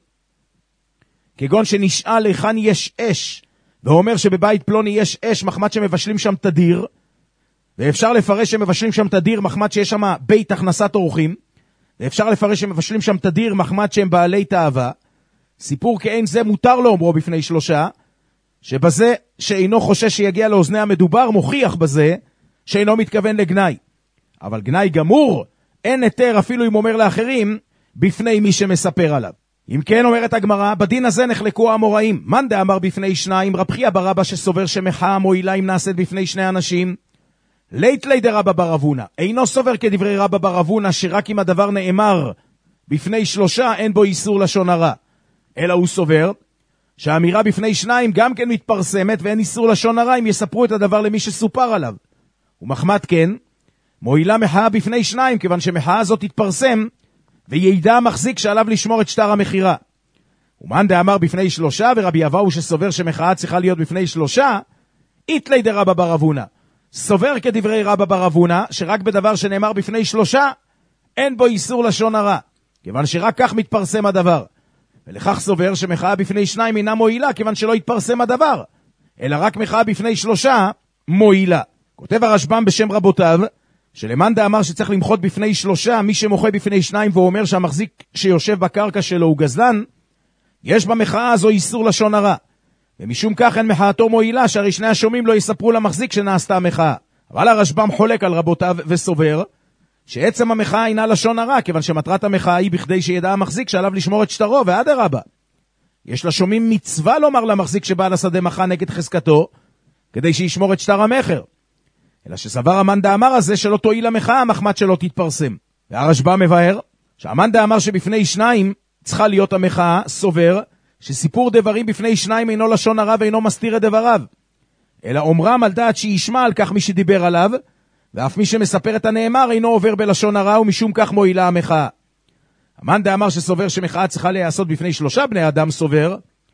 כגון שנשאל היכן יש אש, ואומר שבבית פלוני יש אש מחמת שמבשלים שם תדיר, ואפשר לפרש שמבשלים שם תדיר מחמת שיש שם בית הכנסת אורחים, ואפשר לפרש שמבשלים שם תדיר מחמת שהם בעלי תאווה. סיפור כאין זה מותר לו אומרו בפני שלושה, שבזה שאינו חושש שיגיע לאוזני המדובר מוכיח בזה שאינו מתכוון לגנאי. אבל גנאי גמור אין היתר אפילו אם אומר לאחרים בפני מי שמספר עליו. אם כן אומרת הגמרא, בדין הזה נחלקו האמוראים. מאן דאמר בפני שניים, רב חייא בר אבא שסובר שמחאה מועילה אם נעשית בפני שני אנשים, לית לי דרבא בר אבונה, אינו סובר כדברי רבא בר אבונה, שרק אם הדבר נאמר בפני שלושה אין בו איסור לשון הרע, אלא הוא סובר שהאמירה בפני שניים גם כן מתפרסמת ואין איסור לשון הרע אם יספרו את הדבר למי שסופר עליו. ומחמת כן, מועילה מחאה בפני שניים, כיוון שמחאה הזאת תתפרסם וידע המחזיק שעליו לשמור את שטר המחירה. ומאן דאמר בפני שלושה, ורבי אבאו שסובר שמחאה צריכה להיות בפני שלושה, איתלי דרבא בר אבונה, סובר כדברי רבא בר אבונה, שרק בדבר שנאמר בפני שלושה אין בו איסור לשון הרע, כיוון שרק כך מתפרסם הדבר. ולכך סובר שמחאה בפני שניים אינה מועילה, כיוון שלא יתפרסם הדבר, אלא רק מחאה בפני שלושה מועילה. כותב הרשב"ם בשם רבותיו, שלמאן דאמר שצריך למחות בפני שלושה, מי שמוחה בפני שניים ואומר שהמחזיק שיושב בקרקע שלו הוא גזלן, יש במחאה הזו איסור לשון הרע. ומשום כך אין מחאתו מועילה, שהרי שני השומעים לא יספרו למחזיק שנעשתה המחאה. אבל הרשב"ם חולק על רבותיו וסובר שעצם המחאה אינה לשון הרע, כיוון שמטרת המחאה היא בכדי שידע המחזיק שעליו לשמור את שטרו, ואדרבה, יש לשומעים מצווה לומר למחזיק שבעל השדה מחה נגד חזקתו, כדי שישמור את שטר המחר. אלא שסבר המאן דאמר הזה שלא תועיל המחאה, מחמת שלא תתפרסם. והרשב"ם מבאר שהמאן דאמר שבפני שניים צריכה להיות המחאה, סובר שסיפור דברים בפני שניים אינו לשון הרע ואינו מסתיר את דבריו, אלא אומרם על דעת שישמע על כך מי שדיבר עליו, ואף מי שמספר את הנאמר אינו עובר בלשון הרע, ומשום כך מועילה המחאה. המאן דאמר שסובר שמחאה צריכה להיעשות בפני שלושה בני אדם, סובר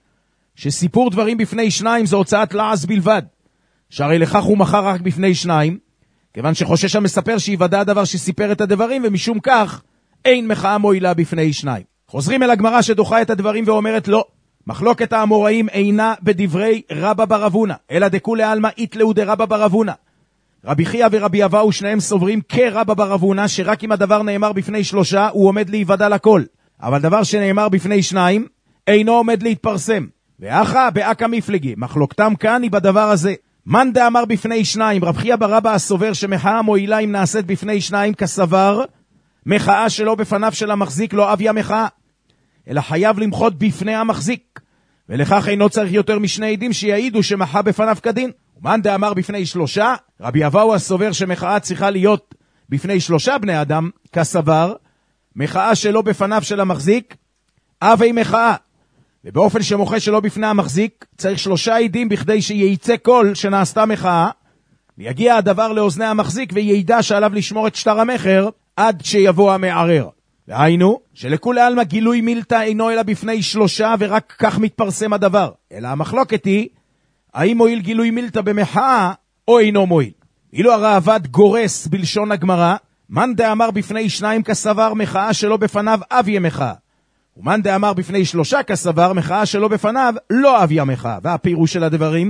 שסיפור דברים בפני שניים זו הוצאת לעז בלבד, שהרי לכך הוא מחר רק בפני שניים, כיוון שחושש המספר שיוודע הדבר שסיפר את הדברים, ומשום כך אין מחאה מועילה בפני שניים. חוזרים אל הגמרא שדוחה את הדברים ואומרת לא, מחלוקת האמוראים אינה בדברי רבא בר אבונה, אלא דכולי עלמא איתלאו דרבא בר אבונה. רבי חייא ורבי אבאו שניהם סוברים כרבא בר אבונה, שרק אם הדבר נאמר בפני שלושה הוא עומד להיוודע לכל, אבל דבר שנאמר בפני שניים אינו עומד להתפרסם. ואחא באקא מפלגי, מחלוקתם כאן היא בדבר הזה. מאן דאמר בפני שניים, רב חייא בר אבא הסובר שמחאה מועילה אם נעשית בפני שניים, כסבר מחאה שלא בפניו של המחזיק לא אביה מחאה, אלא חייב למחות בפני המחזיק, ולכך אינו צריך יותר משני עדים שיעידו שמחה בפניו כדין. ומאן דאמר בפני שלושה, רבי אבאו הסובר שמחאה צריכה להיות בפני שלושה בני אדם, כסבר מחאה שלא בפניו של המחזיק אבי מחאה, ובאופן שמוחה שלא בפני המחזיק צריך שלושה עדים בכדי שייצא קול שנעשתה מחאה, ויגיע הדבר לאוזני המחזיק וידע שעליו לשמור את שטר המחר עד שיבוא המערער. והיינו שלכולי עלמא גילוי מילתא אינו אלא בפני שלושה, ורק כך מתפרסם הדבר. אלא המחלוקת היא האם מועיל גילוי מילתא במחאה או אינו מועיל. אילו הראב"ד גורס בלשון הגמרא, מאן דאמר בפני שניים כסבר מחאה שלא בפניו אביה מחאה, ומאן דאמר בפני שלושה כסבר מחאה שלא בפניו לא אביה מחאה. והפירוש של הדברים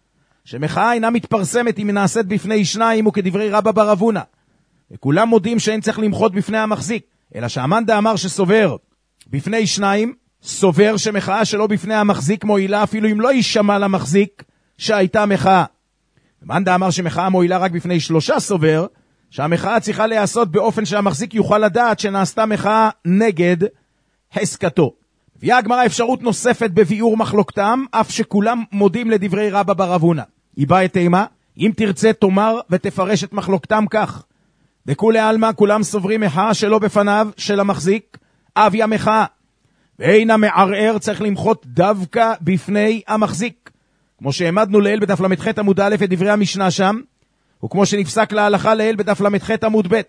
שמחאה אינה מתפרסמת אם נעשית בפני שניים, וכדברי רבא בר אבונה, וכולם מודים שאין צריך למחות בפני המחזיק, אלא שהמאן דאמר שסובר בפני שניים סובר שמחאה שלא בפני המחזיק מועילה אפילו אם לא יישמע למחזיק שהייתה מחאה. ומאן דאמר שמחאה מועילה רק בפני שלושה סובר שהמחאה צריכה להיעשות באופן שהמחזיק יוכל לדעת שנעשתה מחאה נגד חזקתו. הביאה הגמרא אפשרות נוספת בביאור מחלוקתם, אף שכולם מודים לדברי רבא בר אבונה. היא באה את אימה, אם תרצה תאמר ותפרש את מחלוקתם כך: וכולי עלמא כולם סוברים מחאה שלא בפניו של המחזיק אביה מחאה, ואין המערער צריך למחות דווקא בפני המחזיק, כמו שהעמדנו לעיל בדף למ"ח עמוד א' את דברי המשנה שם, וכמו שנפסק להלכה לעיל בדף למ"ח עמוד ב'.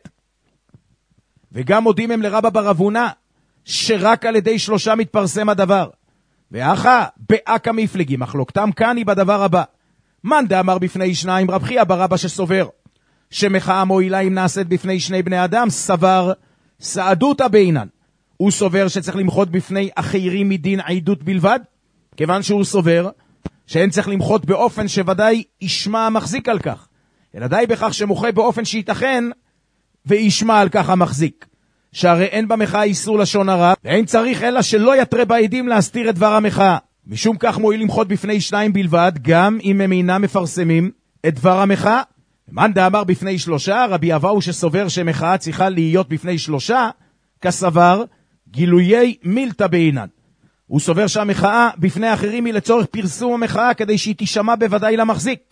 וגם מודים הם לרבא בר אבונה שרק על ידי שלושה מתפרסם הדבר. ואחא באקא מפלגי, מחלוקתם כאן היא בדבר הבא: מאן דאמר בפני שניים, רב חייא בר אבא שסובר שמחאה מועילה אם נעשית בפני שני בני אדם, סבר סעדותא בעינן, הוא סובר שצריך למחות בפני אחרים מדין עדות בלבד, כיוון שהוא סובר שאין צריך למחות באופן שוודאי ישמע המחזיק על כך, אלא די בכך שמוחה באופן שיתכן וישמע על כך המחזיק, שהרי אין במחאה איסור לשון הרע, ואין צריך אלא שלא יתרה בעדים להסתיר את דבר המחאה. משום כך מועיל למחות בפני שניים בלבד, גם אם הם אינם מפרסמים את דבר המחאה. מאן דאמר בפני שלושה, רבי אבאו שסובר שמחאה צריכה להיות בפני שלושה, כסבר גילויי מילתא בעינן, הוא סובר שהמחאה בפני אחרים היא לצורך פרסום המחאה, כדי שהיא תשמע בוודאי למחזיק,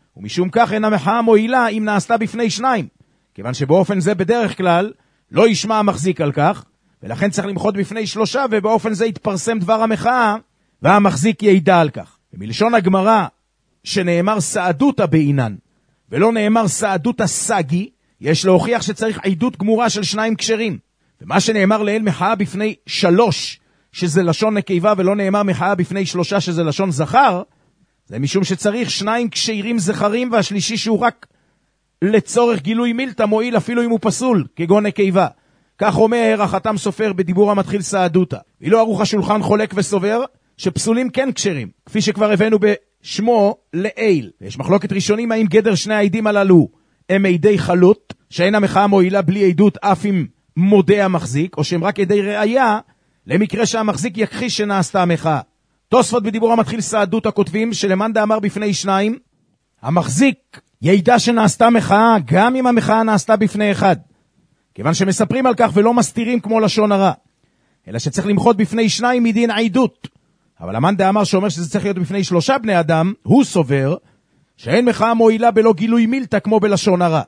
ומשום כך אין המחאה מועילה אם נעשתה בפני שניים, כיוון שבאופן זה בדרך כלל לא ישמע המחזיק על כך, ולכן צריך למחות בפני שלושה, ובאופן זה יתפרסם דבר המחאה, והמחזיק ידע על כך. ומלשון הגמרא, שנאמר סעדותא בעינן, ולא נאמר סעדותא סגי, יש להוכיח שצריך עדות גמורה של שניים כשרים. ומה שנאמר לאל מחאה בפני שלוש, שזה לשון נקבה, ולא נאמר מחאה בפני שלושה, שזה לשון זכר, זה משום שצריך שניים כשרים זכרים, והשלישי שהוא רק לצורך גילוי מילתא מועיל אפילו אם הוא פסול, כגון נקבה. כך אומר החתם סופר בדיבור המתחיל סעדותא. ואילו ערוך השולחן חולק וסובר שפסולים כן כשרים, כפי שכבר הבאנו בשמו לעיל. ויש מחלוקת ראשונים האם גדר שני העדים הללו הם עדי חלוט, שאין המחאה מועילה בלי עדות אף אם מודה המחזיק, או שהם רק עדי ראיה למקרה שהמחזיק יכחיש שנעשתה המחאה. תוספות בדיבור המתחיל סעדותא כותבים שלמאן דאמר בפני שניים, המחזיק ידע שנעשתה מחאה גם אם המחאה נעשתה בפני אחד, כיוון שמספרים על כך ולא מסתירים כמו לשון הרע, אלא שצריך למחות בפני שניים מדין עדות. אבל המאן דאמר שאומר שזה צריך להיות בפני שלושה בני אדם, הוא סובר שאין מחאה מועילה בלא גילוי מילתא כמו בלשון הרע.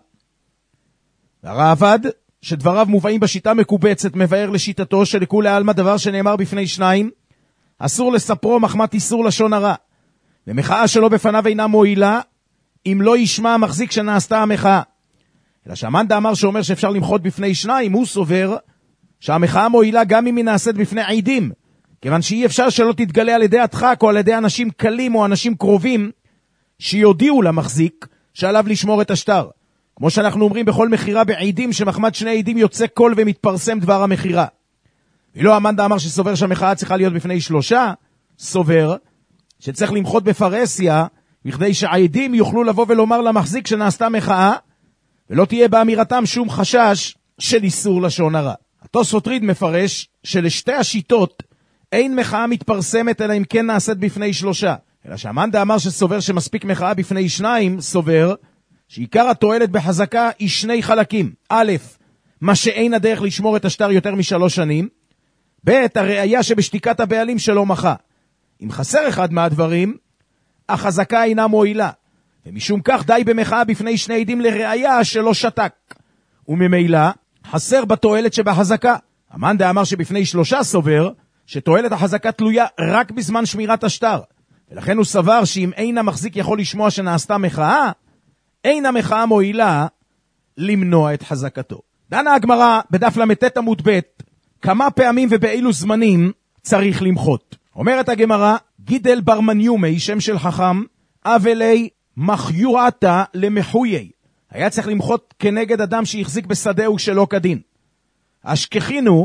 והרעב"ד, שדבריו מובאים בשיטה מקובצת, מבאר לשיטתו שלכולי עלמא דבר שנאמר בפני שניים, אסור לספרו מחמת איסור לשון הרע, ומחאה שלו בפניו אינה מועילה אם לא ישמע המחזיק שנעשתה המחאה. אלא שהמאן דאמר שאומר שאפשר למחות בפני שניים, הוא סובר שהמחאה מועילה גם אם היא נעשית בפני עדים, כיוון שאי אפשר שלא תתגלה על ידי הדחק או על ידי אנשים קלים או אנשים קרובים שיודיעו למחזיק שעליו לשמור את השטר. כמו שאנחנו אומרים בכל מחירה בעדים, שמחמת שני עדים יוצא קול ומתפרסם דבר המחירה. ואילו המאן דאמר שסובר שהמחאה צריכה להיות בפני שלושה, סובר שצריך למחות בפרהסיה, בכדי שהעדים יוכלו לבוא ולומר למחזיק שנעשתה מחאה, ולא תהיה באמירתם שום חשש של איסור לשון הרע. התוספות ריד מפרש שלשתי השיטות אין מחאה מתפרסמת אלא אם כן נעשית בפני שלושה. אלא שהמאן דאמר שסובר שמספיק מחאה בפני שניים, סובר שעיקר התועלת בחזקה היא שני חלקים. א', מה שאין הדרך לשמור את השטר יותר משלוש שנים. ב', הראיה שבשתיקת הבעלים שלא מחה. אם חסר אחד מהדברים, החזקה אינה מועילה. ומשום כך די במחאה בפני שני עדים לראיה שלא שתק. וממילא חסר בתועלת שבחזקה. המאן דאמר שבפני שלושה סובר שתועלת החזקה תלויה רק בזמן שמירת השטר. ולכן הוא סבר שאם אין המחזיק יכול לשמוע שנעשתה מחאה, אין המחאה מועילה למנוע את חזקתו. דנה הגמרא בדף למתת עמוד ב' כמה פעמים ובאילו זמנים צריך למחות. אומרת הגמרא, גידל ברמניומי, שם של חכם, אבלי מחיורתה למחויי. היה צריך למחות כנגד אדם שהחזיק בשדהו שלא כדין. אשכחינו,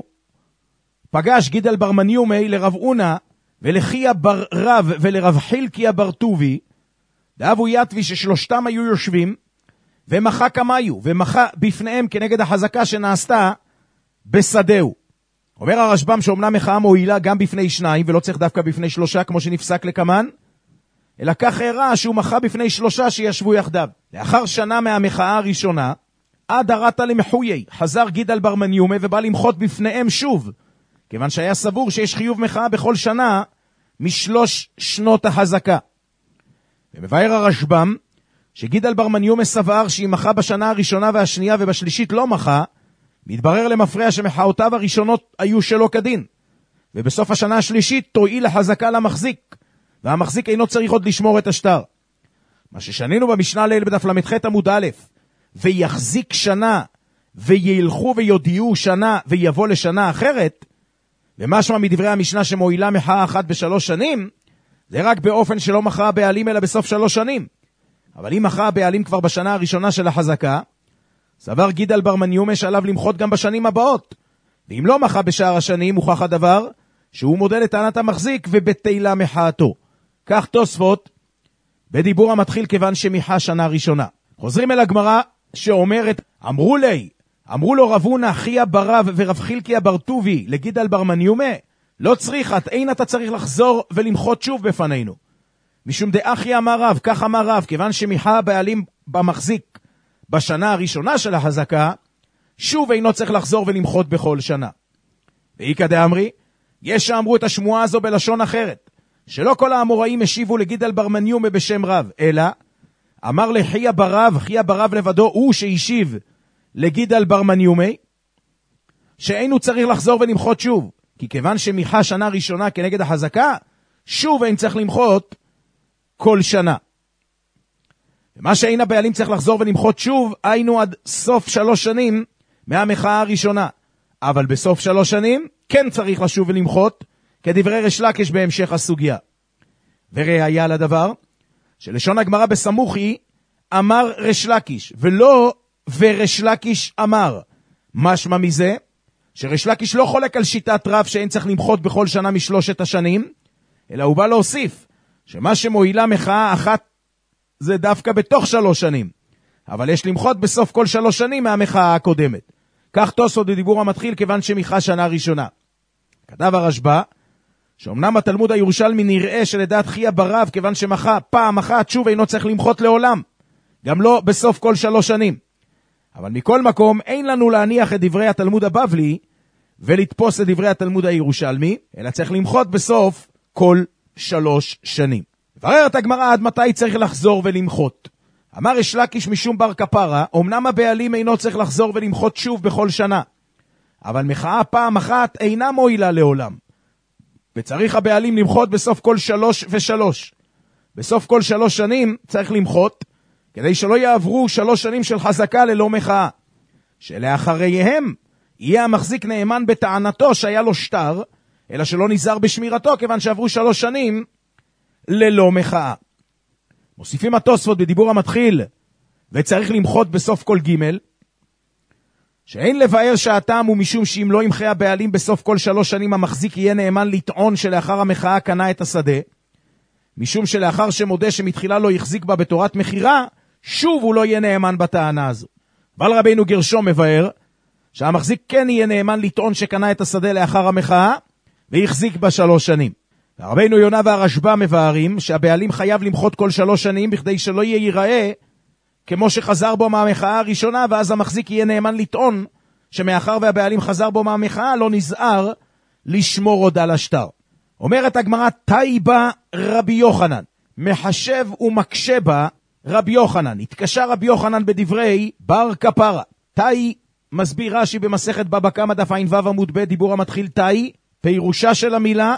פגש גידל ברמניומי לרב אונה ולחיה בר רב ולרב חילקיה בר טובי, דאבו יתבי ששלושתם היו יושבים, ומחה כמיו, ומחה בפניהם כנגד החזקה שנעשתה בשדהו. אומר הרשב"ם שאומנם מחאה מועילה גם בפני שניים, ולא צריך דווקא בפני שלושה כמו שנפסק לקמן, אלא כך הראה שהוא מחה בפני שלושה שישבו יחדיו. לאחר שנה מהמחאה הראשונה, עד הרתה למחויי, חזר גידל ברמניומה ובא למחות בפניהם שוב, כיוון שהיה סבור שיש חיוב מחאה בכל שנה משלוש שנות החזקה. ומבאר הרשב"ם שגידל ברמניומה סבר שהיא מחה בשנה הראשונה והשנייה ובשלישית לא מחה, מתברר למפרע שמחאותיו הראשונות היו שלא כדין, ובסוף השנה השלישית תועיל החזקה למחזיק, והמחזיק אינו צריך עוד לשמור את השטר. מה ששנינו במשנה ליל בדף למתח עמוד א', ויחזיק שנה וילכו ויודיעו שנה ויבוא לשנה אחרת, ומשמע מדברי המשנה שמועילה מחאה אחת בשלוש שנים, זה רק באופן שלא מחה הבעלים אלא בסוף שלוש שנים. אבל אם מחה הבעלים כבר בשנה הראשונה של החזקה, סבר גידל ברמניומה שעליו למחות גם בשנים הבאות. ואם לא מחה בשאר השנים, מוכח הדבר שהוא מודה לטענת המחזיק ובתהילה מחאתו. כך תוספות בדיבור המתחיל כיוון שמיחה שנה ראשונה. חוזרים אל הגמרא שאומרת, אמרו לי, אמרו לו רב הונא חיה ברב ורב חילקיה בר טובי לגידל ברמניומה, לא צריכת, אין אתה צריך לחזור ולמחות שוב בפנינו. משום דאחי אמר רב, כך אמר רב, כיוון שמיחה הבעלים במחזיק בשנה הראשונה של החזקה, שוב אינו צריך לחזור ולמחות בכל שנה. ואיקא דאמרי, יש שאמרו את השמועה הזו בלשון אחרת, שלא כל האמוראים השיבו לגידל ברמניומה בשם רב, אלא אמר לחיה ברב, חיה ברב לבדו הוא שהשיב לגידל בר מניומי, שאינו צריך לחזור ולמחות שוב, כי כיוון שמיכה שנה ראשונה כנגד החזקה, שוב אין צריך למחות כל שנה. ומה שאין הבעלים צריך לחזור ולמחות שוב, היינו עד סוף שלוש שנים מהמחאה הראשונה. אבל בסוף שלוש שנים כן צריך לשוב ולמחות, כדברי ריש לקיש בהמשך הסוגיה. וראיה לדבר, שלשון הגמרא בסמוך היא, אמר ריש לקיש, ולא וריש לקיש אמר. משמע מזה, שריש לקיש לא חולק על שיטת רב שאין צריך למחות בכל שנה משלושת השנים, אלא הוא בא להוסיף, שמה שמועילה מחאה אחת זה דווקא בתוך שלוש שנים, אבל יש למחות בסוף כל שלוש שנים מהמחאה הקודמת. כך תוספות בדיבור המתחיל כיוון שמיכה שנה ראשונה. כתב הרשב"א, שאומנם התלמוד הירושלמי נראה שלדעת חיה ברב, כיוון שמחה פעם אחת שוב אינו צריך למחות לעולם, גם לא בסוף כל שלוש שנים. אבל מכל מקום אין לנו להניח את דברי התלמוד הבבלי ולתפוס את דברי התלמוד הירושלמי, אלא צריך למחות בסוף כל שלוש שנים. בררת הגמרא עד מתי צריך לחזור ולמחות. אמר ריש לקיש משום בר כפרה, אמנם הבעלים אינו צריך לחזור ולמחות שוב בכל שנה, אבל מחאה פעם אחת אינה מועילה לעולם, וצריך הבעלים למחות בסוף כל שלוש ושלוש. בסוף כל שלוש שנים צריך למחות, כדי שלא יעברו שלוש שנים של חזקה ללא מחאה, שלאחריהם יהיה המחזיק נאמן בטענתו שהיה לו שטר, אלא שלא נזהר בשמירתו, כיוון שעברו שלוש שנים ללא מחאה. מוסיפים התוספות בדיבור המתחיל, וצריך למחות בסוף כל ג', שאין לבאר שהטעם הוא משום שאם לא ימחה הבעלים בסוף כל שלוש שנים, המחזיק יהיה נאמן לטעון שלאחר המחאה קנה את השדה, משום שלאחר שמודה שמתחילה לא יחזיק בה בתורת מחירה, שוב הוא לא יהיה נאמן בטענה הזו. אבל רבינו גרשום מבאר שהמחזיק כן יהיה נאמן לטעון שקנה את השדה לאחר המחאה, ויחזיק בה שלוש שנים. רבינו יונה והרשב"א מבארים שהבעלים חייב למחות כל שלוש שנים, בכדי שלא יהיה ייראה כמו שחזר בו מהמחאה הראשונה, ואז המחזיק יהיה נאמן לטעון שמאחר והבעלים חזר בו מהמחאה, לא נזהר לשמור עוד על השטר. אומרת הגמרא, תאי בה רבי יוחנן, מחשב ומקשה בה רבי יוחנן. התקשר רבי יוחנן בדברי בר כפרה. תאי, מסביר רש"י במסכת בבא קמא דף עין וו עמוד ב', דיבור המתחיל תאי, פירושה של המילה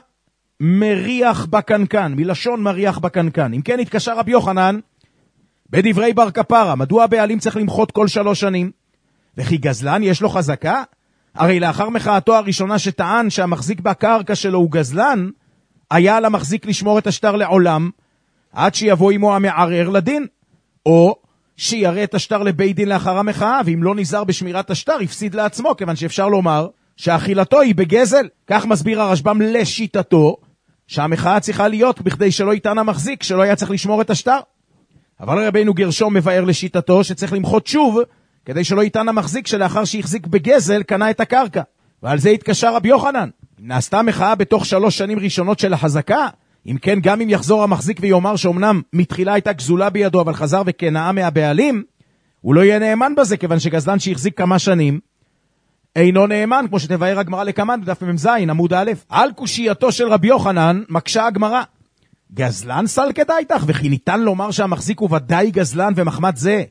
מריח בקנקן, מלשון מריח בקנקן. אם כן, התקשר רבי יוחנן בדברי בר כפרה, מדוע הבעלים צריך למחות כל שלוש שנים? וכי גזלן יש לו חזקה? הרי לאחר מחאתו הראשונה שטען שהמחזיק בקרקע שלו הוא גזלן, היה על המחזיק לשמור את השטר לעולם, עד שיבוא עמו המערער לדין, או שיראה את השטר לבית דין לאחר המחאה, ואם לא נזהר בשמירת השטר, יפסיד לעצמו, כיוון שאפשר לומר שאכילתו היא בגזל. כך מסביר הרשב"ם לשיטתו, שהמחאה צריכה להיות בכדי שלא יטען המחזיק, שלא היה צריך לשמור את השטר. אבל רבינו גרשום מבאר לשיטתו שצריך למחות שוב, כדי שלא יטען המחזיק שלאחר שהחזיק בגזל קנה את הקרקע. ועל זה התקשר רבי יוחנן. אם נעשתה מחאה בתוך שלוש שנים ראשונות של החזקה, אם כן גם אם יחזור המחזיק ויאמר שאומנם מתחילה הייתה גזולה בידו, אבל חזר וקנאה מהבעלים, הוא לא יהיה נאמן בזה, כיוון שגזלן שהחזיק כמה שנים אינו נאמן, כמו שתבאר הגמרא לקמן בדף ממ"ז עמוד א'. על קושייתו של רבי יוחנן מקשה הגמרא, גזלן סלקא דייתך, וכי ניתן לומר שהמחזיק הוא ודאי גזלן, ומחמת זה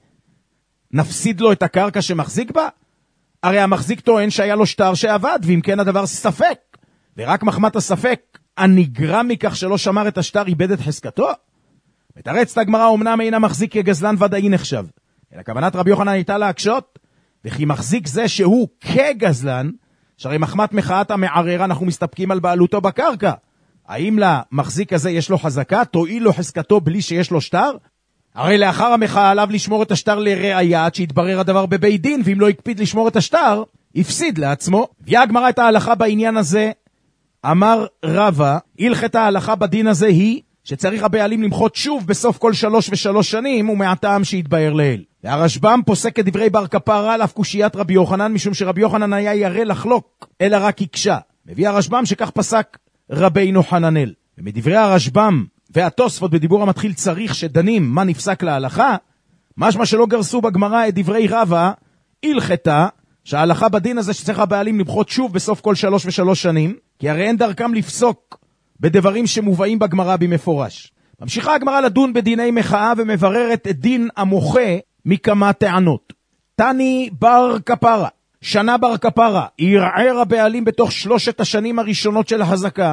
נפסיד לו את הקרקע שמחזיק בה? הרי המחזיק טוען שהיה לו שטר שעבד, ואם כן הדבר ספק, ורק מחמת הספק הנגרם מכך שלא שמר את השטר איבד את חזקתו. מתרצת הגמרא, אמנם אין המחזיק כגזלן ודאי נחשב, אלא כוונת רבי יוחנן הייתה להקשות, וכי מחזיק זה שהוא כגזלן, שהרי מחמת מחאת המערער אנחנו מסתפקים על בעלותו בקרקע, האם למחזיק הזה יש לו חזקה, תועיל לו חזקתו בלי שיש לו שטר? הרי לאחר המחאה עליו לשמור את השטר לראיה, עד שיתברר הדבר בבית דין, ואם לא יקפיד לשמור את השטר, יפסיד לעצמו. הביאה הגמרא את ההלכה בעניין הזה, אמר רבא, הלכת ההלכה בדין הזה היא, שצריך הבעלים למחות שוב בסוף כל שלוש ושלוש שנים, ומהטעם שיתבהר לאל. והרשב"ם פוסק כדברי בר כפרה על אף קושיית רבי יוחנן, משום שרבי יוחנן היה ירא לחלוק, אלא רק יקשה. מביא הרשב"ם שכך פסק רבינו חננאל. ומדברי הרשב"ם והתוספות בדיבור המתחיל צריך שדנים מה נפסק להלכה, משמע שלא גרסו בגמרא את דברי רבא, הלכתה, שההלכה בדין הזה שצריך הבעלים למחות שוב בסוף כל שלוש ושלוש שנים, כי הרי אין דרכם לפסוק בדברים שמובאים בגמרא במפורש. ממשיכה הגמרא לדון בדיני מחאה ומבררת את דין המוחה מכמה טענות. תני בר כפרה, שנה בר כפרה, ערער הבעלים בתוך שלושת השנים הראשונות של החזקה,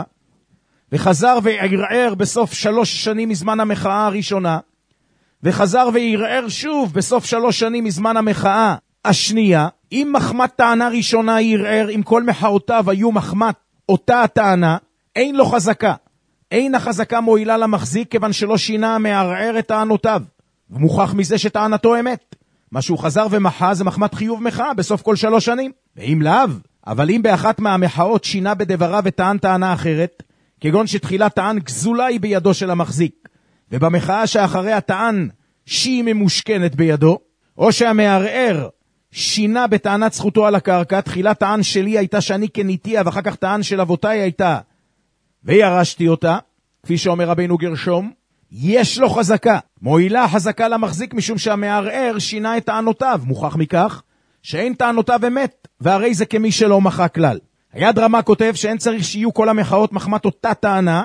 וחזר וערער בסוף שלוש שנים מזמן המחאה הראשונה, וחזר וערער שוב בסוף שלוש שנים מזמן המחאה השנייה. אם מחמת טענה ראשונה ערער, אם כל מחאותיו היו מחמת אותה הטענה, אין לו חזקה. אין החזקה מועילה למחזיק, כיוון שלא שינה מערער את טענותיו, ומוכח מזה שטענתו אמת. מה שהוא חזר ומחה זה מחמת חיוב מחאה בסוף כל שלוש שנים. ואם לאו, אבל אם באחת מהמחאות שינה בדבריו וטען טענה אחרת, כגון שתחילה טען גזולה היא בידו של המחזיק, ובמחאה שאחריה טען שהיא ממושכנת בידו, או שהמערער שינה בטענת זכותו על הקרקע, תחילה טען שלי הייתה שאני קניתיה, ואחר כך טען של אבותיי הייתה וירשתי אותה, כפי שאומר רבינו גרשום, יש לו חזקה. מועילה חזקה למחזיק משום שהמערער שינה את טענותיו, מוכח מכך שאין טענותיו אמת, והרי זה כמי שלא מחה כלל. היד רמה כותב שאין צריך שיהיו כל המחאות מחמת אותה טענה,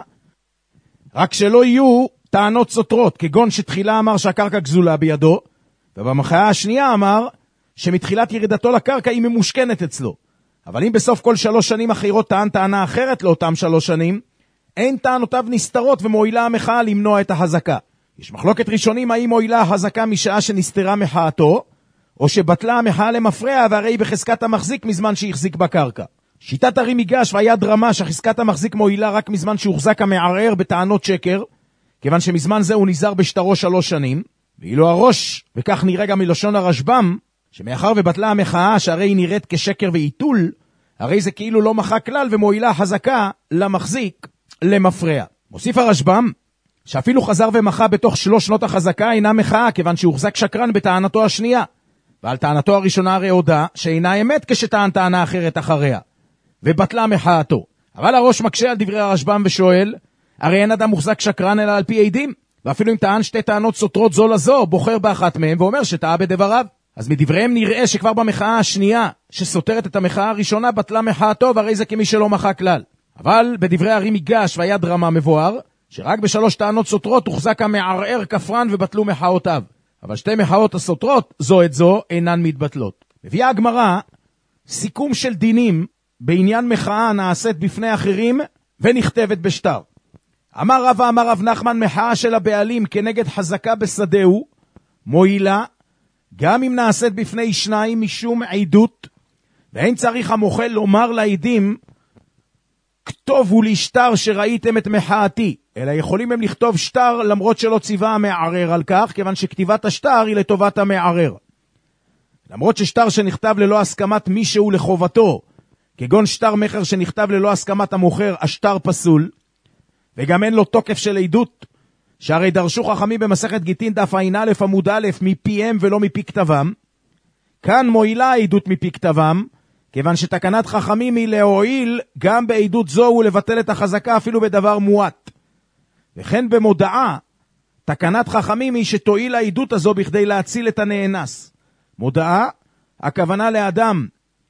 רק שלא יהיו טענות סותרות, כגון שתחילה אמר שהקרקע גזולה בידו, ובמחאה השנייה אמר שמתחילת ירידתו לקרקע היא ממושכנת אצלו. אבל אם בסוף כל שלוש שנים אחרות טען טענה אחרת לאותם שלוש שנים, אין טענותיו נסתרות ומועילה המחאה למנוע את החזקה. יש מחלוקת ראשונים האם מועילה החזקה משעה שנסתרה מחאתו, או שבטלה המחאה למפרע והרי בחזקת המחזיק מזמן שהחזיק בקרקע. שיטת הרי מיגש והיד רמה שחזקת המחזיק מועילה רק מזמן שהוחזק המערער בטענות שקר, כיוון שמזמן זה הוא נזהר בשטרו שלוש שנים, ואילו הראש, וכך נראה גם מלשון הרשב"ם, שמאחר ובטלה המחאה שהרי היא נראית כשקר ועיתול, הרי זה כאילו לא מחה כלל ומועילה חזקה למחזיק למפרע. מוסיף הרשב"ם שאפילו חזר ומחה בתוך שלוש שנות החזקה אינה מחאה, כיוון שהוחזק שקרן בטענתו השנייה, ועל טענתו הראשונה הרי הודע שאינה אמת כשטען טענה אחרת אחריה, ובטלה מחאתו. אבל הראש מקשה על דברי הרשב"ם ושואל, הרי אין אדם מוחזק שקרן אלא על פי עדים, ואפילו אם טען שתי טענות סותרות זו לזו, בוחר באחת מהם ואומר שטעה בדבריו. אז מדבריהם נראה שכבר במחאה השנייה שסותרת את המחאה הראשונה בטלה מחאתו, והרי זה כמי שלא מחה כלל. אבל בדברי הרי מיגש והיד רמה מבואר שרק בשלוש טענות סותרות הוחזק המערער כפרן ובטלו מחאותיו, אבל שתי מחאות הסותרות זו את זו אינן מתבטלות. מביאה הגמרא סיכום של דינים בעניין מחאה נעשית בפני אחרים ונכתבת בשטר. אמר רבא אמר רב נחמן, מחאה של הבעלים כנגד חזקה בשדהו מועילה גם אם נעשית בפני שניים משום עדות, ואין צריך המוכל לומר לעדים כתובו לי שטר שראיתם את מחאתי, אלא יכולים הם לכתוב שטר למרות שלא ציווה המערער על כך, כיוון שכתיבת השטר היא לטובת המערער. למרות ששטר שנכתב ללא הסכמת מישהו לחובתו, כגון שטר מחר שנכתב ללא הסכמת המוכר, השטר פסול, וגם אין לו תוקף של עדות, שהרי דרשו חכמים במסכת גיטין דף ע"א עמוד א' מפיהם ולא מפי כתבם. כאן מועילה העדות מפי כתבם, כיוון שתקנת חכמים היא להועיל גם בעדות זו ולבטל את החזקה אפילו בדבר מועט. וכן במודעה, תקנת חכמים היא שתועיל העדות הזו בכדי להציל את הנאנס. מודעה, הכוונה לאדם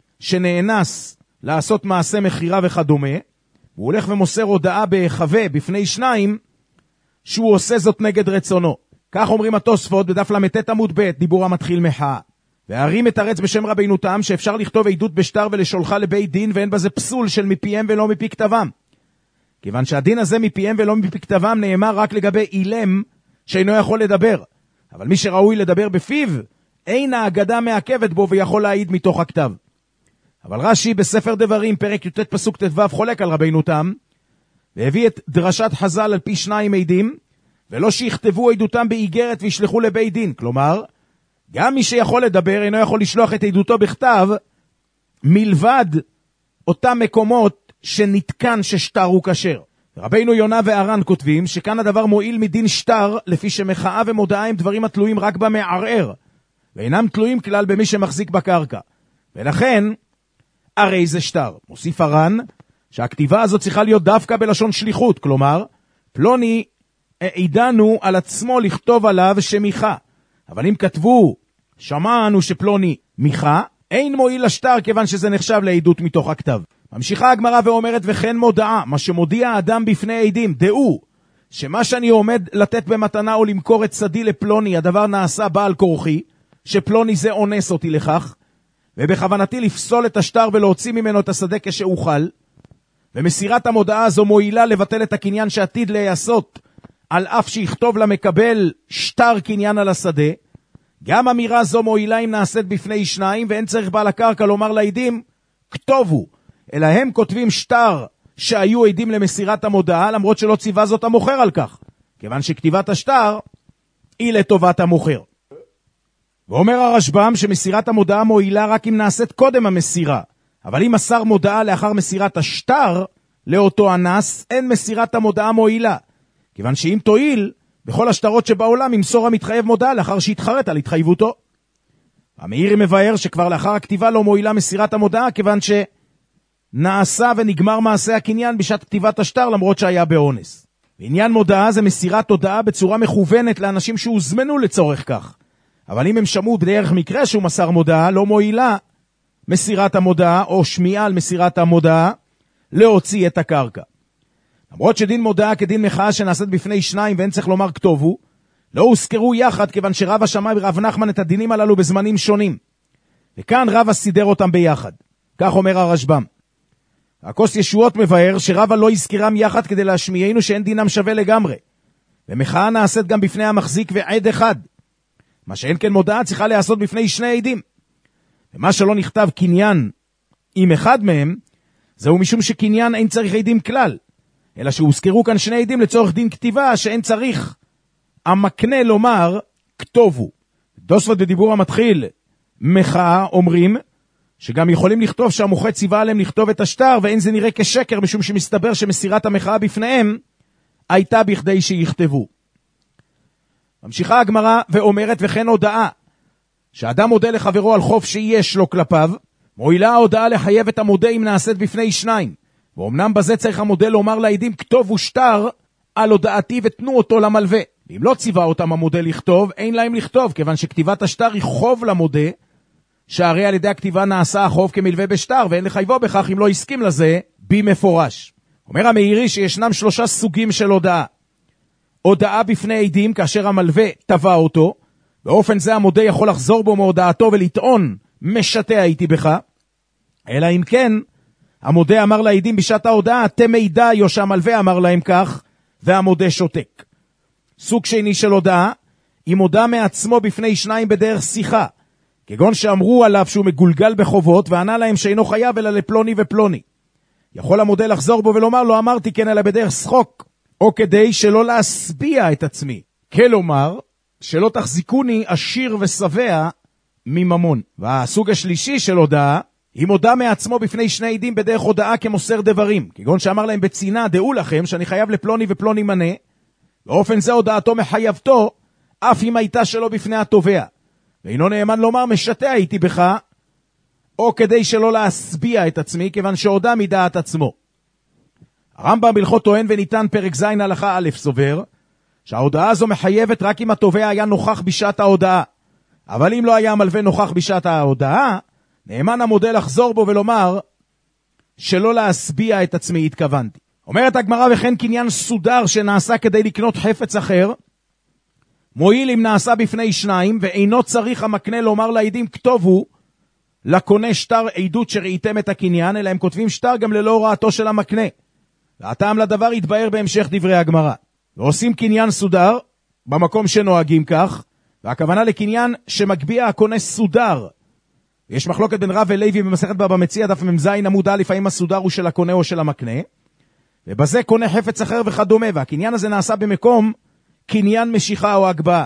שנאנס לעשות מעשה מחירה וכדומה, הוא הולך ומוסר הודעה בהחווה בפני שניים, שהוא עושה זאת נגד רצונו. כך אומרים התוספות בדף למתת עמוד ב', דיבור המתחיל מחאה. והרי מתרץ בשם רבינו תם שאפשר לכתוב עדות בשטר ולשולחה לבית דין, ואין בזה פסול של מפיהם ולא מפי כתבם. כיוון שהדין הזה מפיהם ולא מפי כתבם נאמר רק לגבי אילם שאינו יכול לדבר. אבל מי שראוי לדבר בפיו, אין האגדה מעכבת בו ויכול להעיד מתוך הכתב. אבל רש"י בספר דברים, פרק י"ט פסוק ט"ו, חולק על רבינו תם, והביא את דרשת חז"ל על פי שניים עדים, ולא שיכתבו עדותם באיגרת וישלחו לבית דין. כלומר, גם מי שיכול לדבר אינו יכול לשלוח את עדותו בכתב, מלבד אותם מקומות שנתקן ששטר הוא כשר. רבינו יונה וארן כותבים שכאן הדבר מועיל מדין שטר, לפי שמחאה ומודעה הם דברים התלויים רק במערער, ואינם תלויים כלל במי שמחזיק בקרקע. ולכן, הרי זה שטר. מוסיף ארן, שהכתיבה הזאת צריכה להיות דווקא בלשון שליחות, כלומר, פלוני העידנו על עצמו לכתוב עליו שמיכה. אבל אם כתבו, שמענו שפלוני מיכה, אין מועיל לשטר כיוון שזה נחשב לעדות מתוך הכתב. ממשיכה הגמרא ואומרת, וכן מודעה, מה שמודיע האדם בפני עדים, דעו, שמה שאני עומד לתת במתנה או למכור את צדי לפלוני, הדבר נעשה בעל כורחי, שפלוני זה אונס אותי לכך, ובכוונתי לפסול את השטר ולהוציא ממנו את השדה כשאוכל, ומסירת המודעה הזו מועילה לבטל את הקניין שעתיד להיעשות, על אף שיכתוב למקבל שטר קניין על השדה, גם אמירה זו מועילה אם נעשית בפני שניים, ואין צריך בעל הקרקע לומר לעדים, כתובו, אלא הם כותבים שטר שהיו עדים למסירת המודעה, למרות שלא ציווה זאת המוכר על כך, כיוון שכתיבת השטר היא לטובת המוכר. ואומר הרשב"ם שמסירת המודעה מועילה רק אם נעשית קודם המסירה, אבל אם מסר מודעה לאחר מסירת השטר לאותו אנס, אין מסירת המודעה מועילה, כיוון שאם תועיל, בכל השטרות שבעולם ימסור המתחייב מודעה לאחר שהתחרט על התחייבותו. המאירי מבאר שכבר לאחר הכתיבה לא מועילה מסירת המודעה, כיוון שנעשה ונגמר מעשה הקניין בשעת כתיבת השטר למרות שהיה באונס. בעניין מודעה זה מסירת הודעה בצורה מכוונת לאנשים שהוזמנו לצורך כך. אבל אם הם שמעו בדרך מקרה שהוא מסר מודעה, לא מועילה מסירת המודעה או שמיעה על מסירת המודעה להוציא את הקרקע. למרות שדין מודעה כדין מחאה שנעשית בפני שניים ואין צריך לומר כתובו, לא הוזכרו יחד כיוון שרב השמאי ורב נחמן את הדינים הללו בזמנים שונים. וכאן רב הסידר אותם ביחד. כך אומר הרשב"ם. הכוס ישועות מבאר שרבה לא הזכירם יחד כדי להשמיענו שאין דינם שווה לגמרי. ומחאה נעשית גם בפני המחזיק ועד אחד. מה שאין כן מודעה צריכה להיעשות בפני שני עדים. ומה שלא נכתב קניין עם אחד מהם, זהו משום שקניין אין צריך עדים כלל. אלא שהוזכרו כאן שני עדים לצורך דין כתיבה שאין צריך המקנה לומר כתובו. תוספות בדיבור המתחיל מחאה אומרים שגם יכולים לכתוב שהמוחה ציווה עליהם לכתוב את השטר, ואין זה נראה כשקר משום שמסתבר שמסירת המחאה בפניהם הייתה בכדי שיכתבו. ממשיכה הגמרא ואומרת וכן הודעה שאדם מודה לחברו על חוב שיש לו כלפיו, מועילה ההודעה לחייב את המודה אם נעשית בפני שניים. ואומנם בזה צריך המודה לומר לעדים כתוב ושטר על הודעתי ותנו אותו למלווה. ואם לא ציווה אותם המודה לכתוב, אין להם לכתוב, כיוון שכתיבת השטר היא חוב למודה, שהרי על ידי הכתיבה נעשה החוב כמלווה בשטר, ואין לחייבו בכך אם לא הסכים לזה במפורש. אומר המאירי שישנם שלושה סוגים של הודעה. הודעה בפני עדים כאשר המלווה תבע אותו, באופן זה המודה יכול לחזור בו מהודעתו ולטעון משתה הייתי בך, אלא אם כן המודה אמר לעדים בשעת ההודעה, אתם מידע או שהמלווה אמר להם כך, והמודה שותק. סוג שני של הודעה, היא מודה מעצמו בפני שניים בדרך שיחה, כגון שאמרו עליו שהוא מגולגל בחובות, וענה להם שאינו חייב אלא לפלוני ופלוני. יכול המודה לחזור בו ולומר, לא אמרתי כן אלא בדרך שחוק, או כדי שלא להסביע את עצמי. כלומר, שלא תחזיקוני עשיר ושבע מממון. והסוג השלישי של הודעה, היא מודה מעצמו בפני שני עדים בדרך הודעה כמוסר דברים, כגון שאמר להם בצינה, דעו לכם שאני חייב לפלוני ופלוני מנה, באופן זה הודעתו מחייבתו, אף אם הייתה שלא בפני התובע. ואינו נאמן לומר משתה הייתי בך, או כדי שלא להסביע את עצמי, כיוון שהודע מדעת עצמו. הרמב"ם בהלכות טוען וניתן פרק ז' הלכה א' סובר, שההודעה הזו מחייבת רק אם התובע היה נוכח בשעת ההודעה. אבל אם לא היה המלווה נוכח בשעת ההודעה, נאמן המודה לחזור בו ולומר שלא להסביע את עצמי התכוונתי. אומרת הגמרא וכן קניין סודר שנעשה כדי לקנות חפץ אחר, מועיל אם נעשה בפני שניים, ואינו צריך המקנה לומר לעדים כתובו לקונה שטר עדות שראיתם את הקניין, אלא הם כותבים שטר גם ללא הוראתו של המקנה. והטעם לדבר יתבהר בהמשך דברי הגמרא. ועושים קניין סודר במקום שנוהגים כך, והכוונה לקניין שמגביע הקונה סודר. יש מחלוקת בין רב ולוי במסכת בבא מציעא דף מ"ז עמוד א', האם הסודר הוא של הקונה או של המקנה, ובזה קונה חפץ אחר וכדומה, והקניין הזה נעשה במקום קניין משיכה או הגבהה,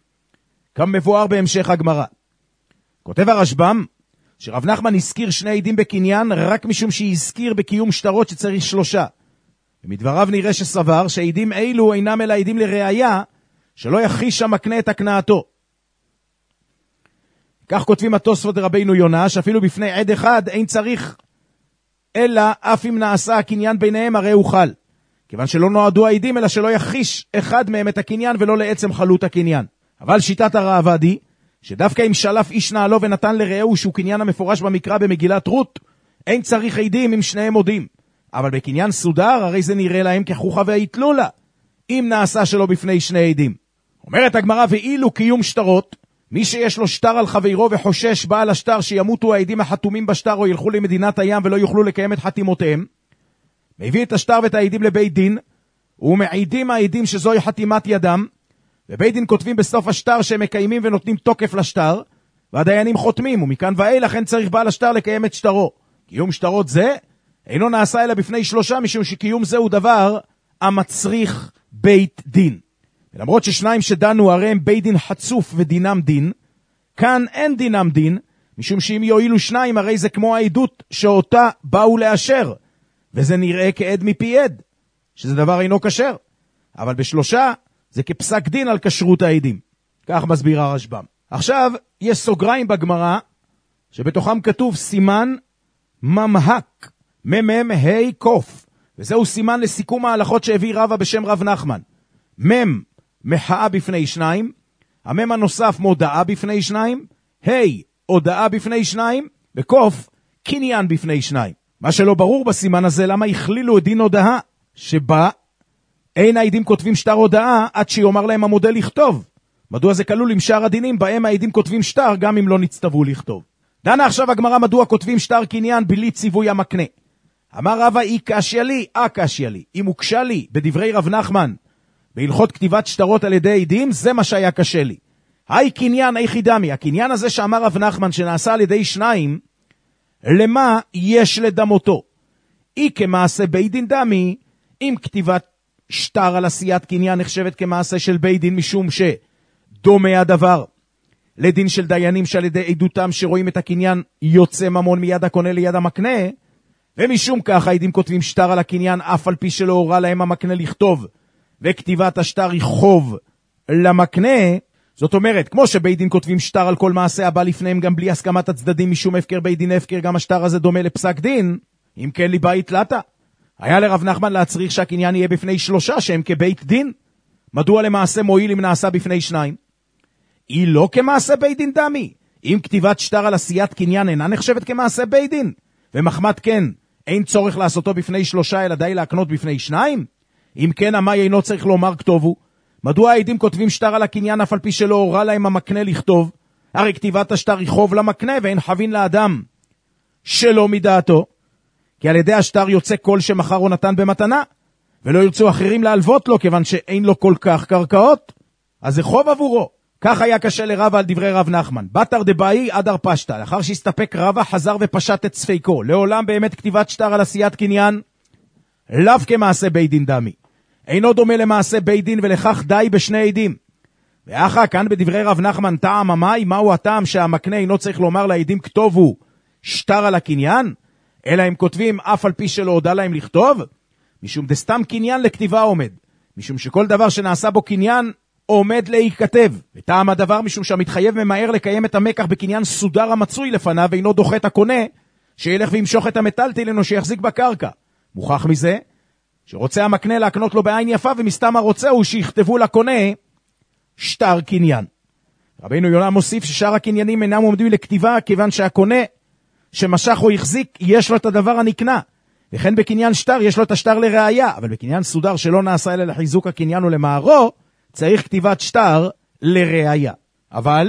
כמבואר בהמשך הגמרא. כותב הרשב"ם שרב נחמן הזכיר שני עדים בקניין רק משום שהזכיר בקיום שטרות שצריך שלושה, ומדבריו נראה שסבר שהעדים אילו אינם אלא עדים לראיה שלא יחיש המקנה את הקנאתו. כך כותבים התוספות רבינו יונה, שאפילו בפני עד אחד אין צריך, אלא אף אם נעשה הקניין ביניהם הרי אוכל, כיוון שלא נועדו העדים אלא שלא יחיש אחד מהם את הקניין ולא לעצם חלות הקניין. אבל שיטת הראב"ד היא, שדווקא אם שלף איש נעלו ונתן לרעהו שהוא קניין המפורש במקרא במגילת רות, אין צריך עדים אם שניהם מודים. אבל בקניין סודר הרי זה נראה להם כחוכה והתלולה, אם נעשה שלא בפני שני עדים. אומרת הגמרא, ואילו קיום שטרות, מי שיש לו שטר על חברו וחושש בעל השטר שימותו העדים החתומים בשטר או ילכו למדינת הים ולא יוכלו לקיים את חתימותיהם, מביא את השטר ואת העדים לבית דין, ומעידים העדים שזוהי חתימת ידם, ובית דין כותבים בסוף השטר שהם מקיימים ונותנים תוקף לשטר, והדיינים חותמים, ומכאן ואילך אין צריך בעל השטר לקיים את שטרו. קיום שטרות זה אינו נעשה אלא בפני שלושה, משום שקיום זה הוא דבר המצריך בית דין. ולמרות ששניים שדנו הרי הם בית דין חצוף ודינם דין, כאן אין דינם דין, משום שאם יועילו שניים הרי זה כמו העדות שאותה באו לאשר, וזה נראה כעד מפי עד, שזה דבר אינו כשר. אבל בשלושה זה כפסק דין על כשרות העדים. כך מסביר הרשב"ם. עכשיו יש סוגריים בגמרא, שבתוכם כתוב סימן ממהק, ממם ה' קוף, וזהו סימן לסיכום ההלכות שהביא רבא בשם רב נחמן. מם מחאה בפני שניים, המם הנוסף מודעה בפני שניים, ה' הודעה בפני שניים, וקוף קניין בפני שניים. מה שלא ברור בסימן הזה, למה הכלילו את דין הודעה, שבה אין העדים כותבים שטר הודעה עד שיאמר להם המודל לכתוב. מדוע זה כלול עם שאר הדינים בהם העדים כותבים שטר גם אם לא נצטוו לכתוב. דנה עכשיו הגמרא מדוע כותבים שטר קניין בלי ציווי המקנה. אמר רבא, אי קשיא לי, אה קשיא לי. אם הוקשה לי בדברי רב נחמן בהלכות כתיבת שטרות על ידי עדים, זה מה שהיה קשה לי. היי קניין, היי חידמי. הקניין הזה שאמר רב נחמן שנעשה על ידי שניים, למה יש לדמותו? אי כמעשה בית דין דמי, אם כתיבת שטר על עשיית קניין נחשבת כמעשה של בית דין, משום שדומה הדבר לדין של דיינים שעל ידי עדותם שרואים את הקניין יוצא ממון מיד הקונה ליד המקנה, ומשום כך העדים כותבים שטר על הקניין אף על פי שלא הורה להם המקנה לכתוב, וכתיבת השטר היא חוב למקנה. זאת אומרת, כמו שבית דין כותבים שטר על כל מעשה הבא לפניהם גם בלי הסכמת הצדדים משום הפקר בית דין הפקר, גם השטר הזה דומה לפסק דין. אם כן ליבה התלתה, היה לרב נחמן להצריך שהקניין יהיה בפני שלושה שהם כבית דין. מדוע למעשה מועיל אם נעשה בפני שניים? היא לא כמעשה בית דין דמי. אם כתיבת שטר על עשיית קניין אינה נחשבת כמעשה בית דין, ומחמת כן אין צורך לעשותו בפני שלושה אלא די להקנות בפני שניים, אם כן המאי אינו צריך לומר כתובו. מדוע העדים כותבים שטר על הקניין אף על פי שלא הורה להם המקנה לכתוב? הרי כתיבת השטר היא חוב למקנה ואין חבין לאדם שלא מדעתו, כי על ידי השטר יוצא כל שמחר או נתן במתנה, ולא ירצו אחרים להלוות לו כיוון שאין לו כל כך קרקעות, אז זה חוב עבורו. כך היה קשה לרבא על דברי רב נחמן. בתר דבאי עד הרפשתא. לאחר שהסתפק רבא חזר ופשט את ספיקו. לעולם באמת כתיבת שטר על עשיית קניין לאו כמעשה בית דין דמי, אינו דומה למעשה בית דין, ולכך די בשני עדים. ואחר כאן בדברי רב נחמן טעם המאי, מהו הטעם שהמקנה אינו צריך לומר לעדים כתובו שטר על הקניין, אלא הם כותבים אף על פי שלא הודע להם לכתוב? משום דסתם קניין לכתיבה עומד, משום שכל דבר שנעשה בו קניין עומד להיכתב. וטעם הדבר משום שהמתחייב ממהר לקיים את המקח בקניין סודר המצוי לפניו, ואינו דוחה את הקונה שילך וימשוך את המטלטלין או שיחזיק בקרקע. מוכח מזה שרוצה המקנה להקנות לו בעין יפה, ומסתם הרוצה הוא שיכתבו לקונה שטר קניין. רבינו יונה מוסיף ששאר הקניינים אינם עומדים לכתיבה, כיוון שהקונה שמשך או החזיק יש לו את הדבר הנקנה, וכן בקניין שטר יש לו את השטר לראיה, אבל בקניין סודר שלא נעשה אלא לחיזוק הקניין ולמערו, צריך כתיבת שטר לראיה. אבל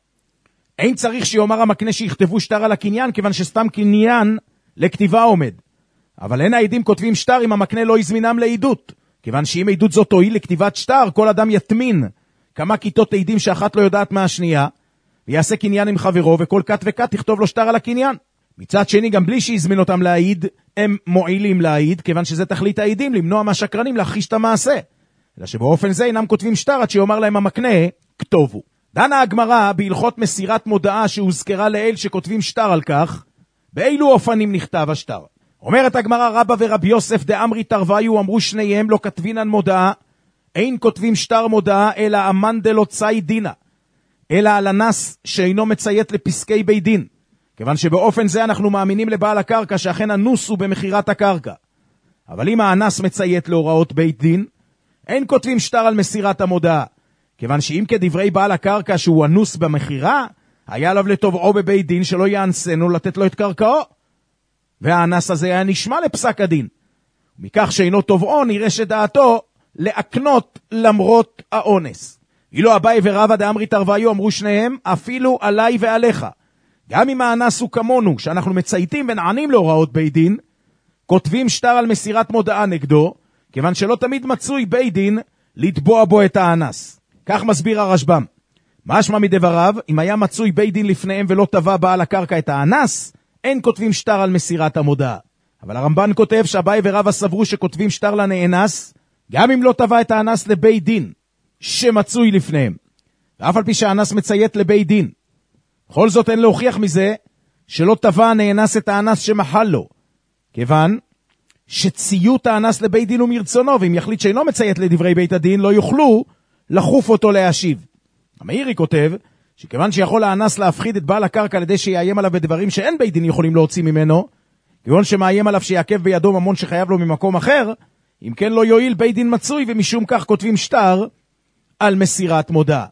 אין צריך שיאמר המקנה שיכתבו שטר על הקניין, כיוון שסתם קניין לכתיבה עומד. אבל אין העדים כותבים שטר אם המקנה לא יזמינם לעדות, כיוון שאם עדות זאת תועיל לכתיבת שטר, כל אדם יתמין כמה כיתות עדים שאחת לא יודעת מהשנייה, ויעשה קניין עם חברו, וכל כת וכת תכתוב לו שטר על הקניין. מצד שני, גם בלי שיזמין אותם להעיד, הם מועילים להעיד, כיוון שזה תכלית העדים, למנוע מהשקרנים להכחיש את המעשה. אלא שבאופן זה אינם כותבים שטר עד שיאמר להם המקנה כתובו. דנה הגמרא בהלכות מסירת מודעה שהוזכרה לאל שכותבים שטר על כך, באילו אופנים נכתב השטר. אומרת הגמרא, רבא ורבי יוסף דאמרי תרוויו, אמרו שניהם לא כתבינן מודעה, אין כותבים שטר מודעה אלא אמן דלא צי דינה, אלא על הנס שאינו מציית לפסקי בית דין, כיוון שבאופן זה אנחנו מאמינים לבעל הקרקע שאכן הנוס הוא במחירת הקרקע. אבל אם האנס מציית להוראות בית דין, אין כותבים שטר על מסירת המודעה, כיוון שאם כדברי בעל הקרקע שהוא הנוס במחירה, היה עליו לתובעו בבית דין שלא יאנסנו לתת לו את קרקעו, והאנס הזה היה נשמע לפסק הדין. מכך שאינו תובעו נראה שדעתו להקנות למרות האונס. אילו אביי ורבא דאמרי תרוויו אמרו שניהם, אפילו עליי ועליך. גם אם האנס הוא כמונו, שאנחנו מצייתים ונענים להוראות בית דין, כותבים שטר על מסירת מודעה נגדו, כיוון שלא תמיד מצוי בית דין לתבוע בו את האנס. כך מסביר הרשב"ם. משמע מדבריו, אם היה מצוי בית דין לפניהם ולא תבע בעל הקרקע את האנס, אין כותבים שטר על מסירת המודעה. אבל הרמב"ן כותב שאביי ורבא סברו שכותבים שטר לנאנס, גם אם לא תבע את האנס לבית דין שמצוי לפניהם. ואף על פי שהאנס מציית לבית דין. בכל זאת אין להוכיח מזה שלא תבע נאנס את האנס שמחל לו. כיוון שציות האנס לבית דין הוא מרצונו, ואם יחליט שאינו מציית לדברי בית הדין, לא יוכלו לחוף אותו להשיב. המאירי כותב שכיוון שיכול האנס להפחיד את בעל הקרקע על ידי שיאיים עליו בדברים שאין בית דין יכולים להוציא ממנו, כיוון שמאיים עליו שיעכב בידו ממון שחייב לו ממקום אחר, אם כן לא יועיל בית דין מצוי, ומשום כך כותבים שטר על מסירת מודעה.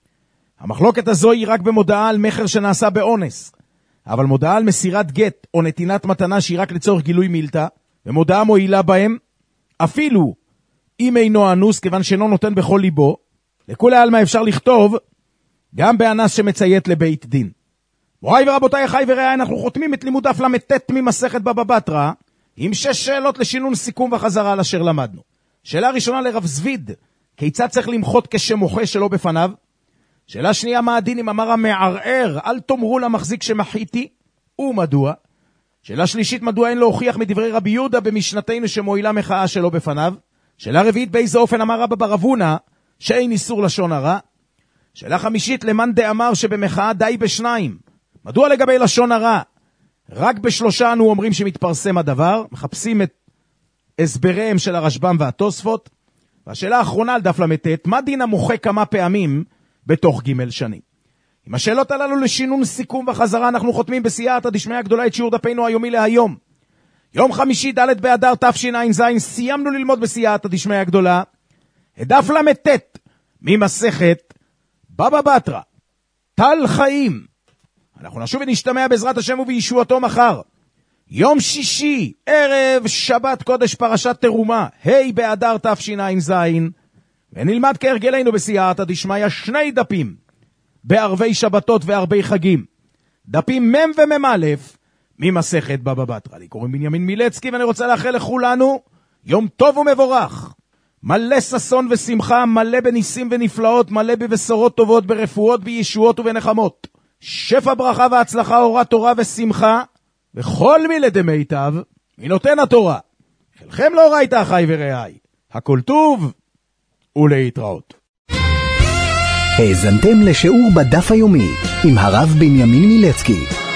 המחלוקת הזו היא רק במודעה על מחר שנעשה באונס, אבל מודעה על מסירת גט או נתינת מתנה שהיא רק לצורך גילוי מילתא, ומודעה מועילה בהם, אפילו אם אינו אנוס, כיוון שאינו נותן בכל ליבו, לכולי עלמא אפשר לכתוב גם באנס שמציית לבית דין. מוריי ורבותיי, אחי ורעיי, אנחנו חותמים את לימוד דף למ"ט ממסכת בבא בתרא, עם שש שאלות לשינון סיכום וחזרה על אשר למדנו. שאלה ראשונה לרב זביד, כיצד צריך למחות כשמוחה שלא בפניו? שאלה שנייה, מה הדין אם אמר המערער, אל תאמרו למחזיק שמחיתי, ומדוע? שאלה שלישית, מדוע אין להוכיח מדברי רבי יהודה במשנתנו שמועילה מחאה שלא בפניו? שאלה רביעית, באיזה אופן אמר רבא בר אבונה שאין איסור לשון הרע? שאלה חמישית, למאן דאמר שבמחאה די בשניים, מדוע לגבי לשון הרע רק בשלושה אנו אומרים שמתפרסם הדבר? מחפשים את הסבריהם של הרשב"ם והתוספות. והשאלה האחרונה על דף למ"ט, מה דין המוחה כמה פעמים בתוך ג' שנים? עם השאלות הללו לשינון סיכום וחזרה אנחנו חותמים בסייעתא דשמיא הגדולה את שיעור דפנו היומי להיום. יום חמישי ד' באדר תשע"ז, סיימנו ללמוד בסייעתא דשמיא הגדולה את דף למ"ט ממסכת בבא בתרא, טל חיים. אנחנו נשוב ונשתמע בעזרת השם ובישועתו מחר. יום שישי, ערב שבת קודש פרשת תרומה, ה' באדר תשע"ז, ונלמד כהרגלנו בסייעתא דשמיא שני דפים בערבי שבתות וערבי חגים. דפים מ' ומ' א' ממסכת בבא בתרא. לי קוראים בנימין מילצקי, ואני רוצה לאחל לכולנו יום טוב ומבורך, מלא ששון ושמחה, מלא בניסים ונפלאות, מלא בבשורות טובות, ברפואות, בישועות ובנחמות, שפע ברכה והצלחה, אורה תורה ושמחה, וכל מילי דמיטב מנותן התורה. חלכם לא ראית אחי ורעי, הכל טוב ולהתראות. האזנתם לשיעור בדף היומי עם הרב בנימין מילצקי.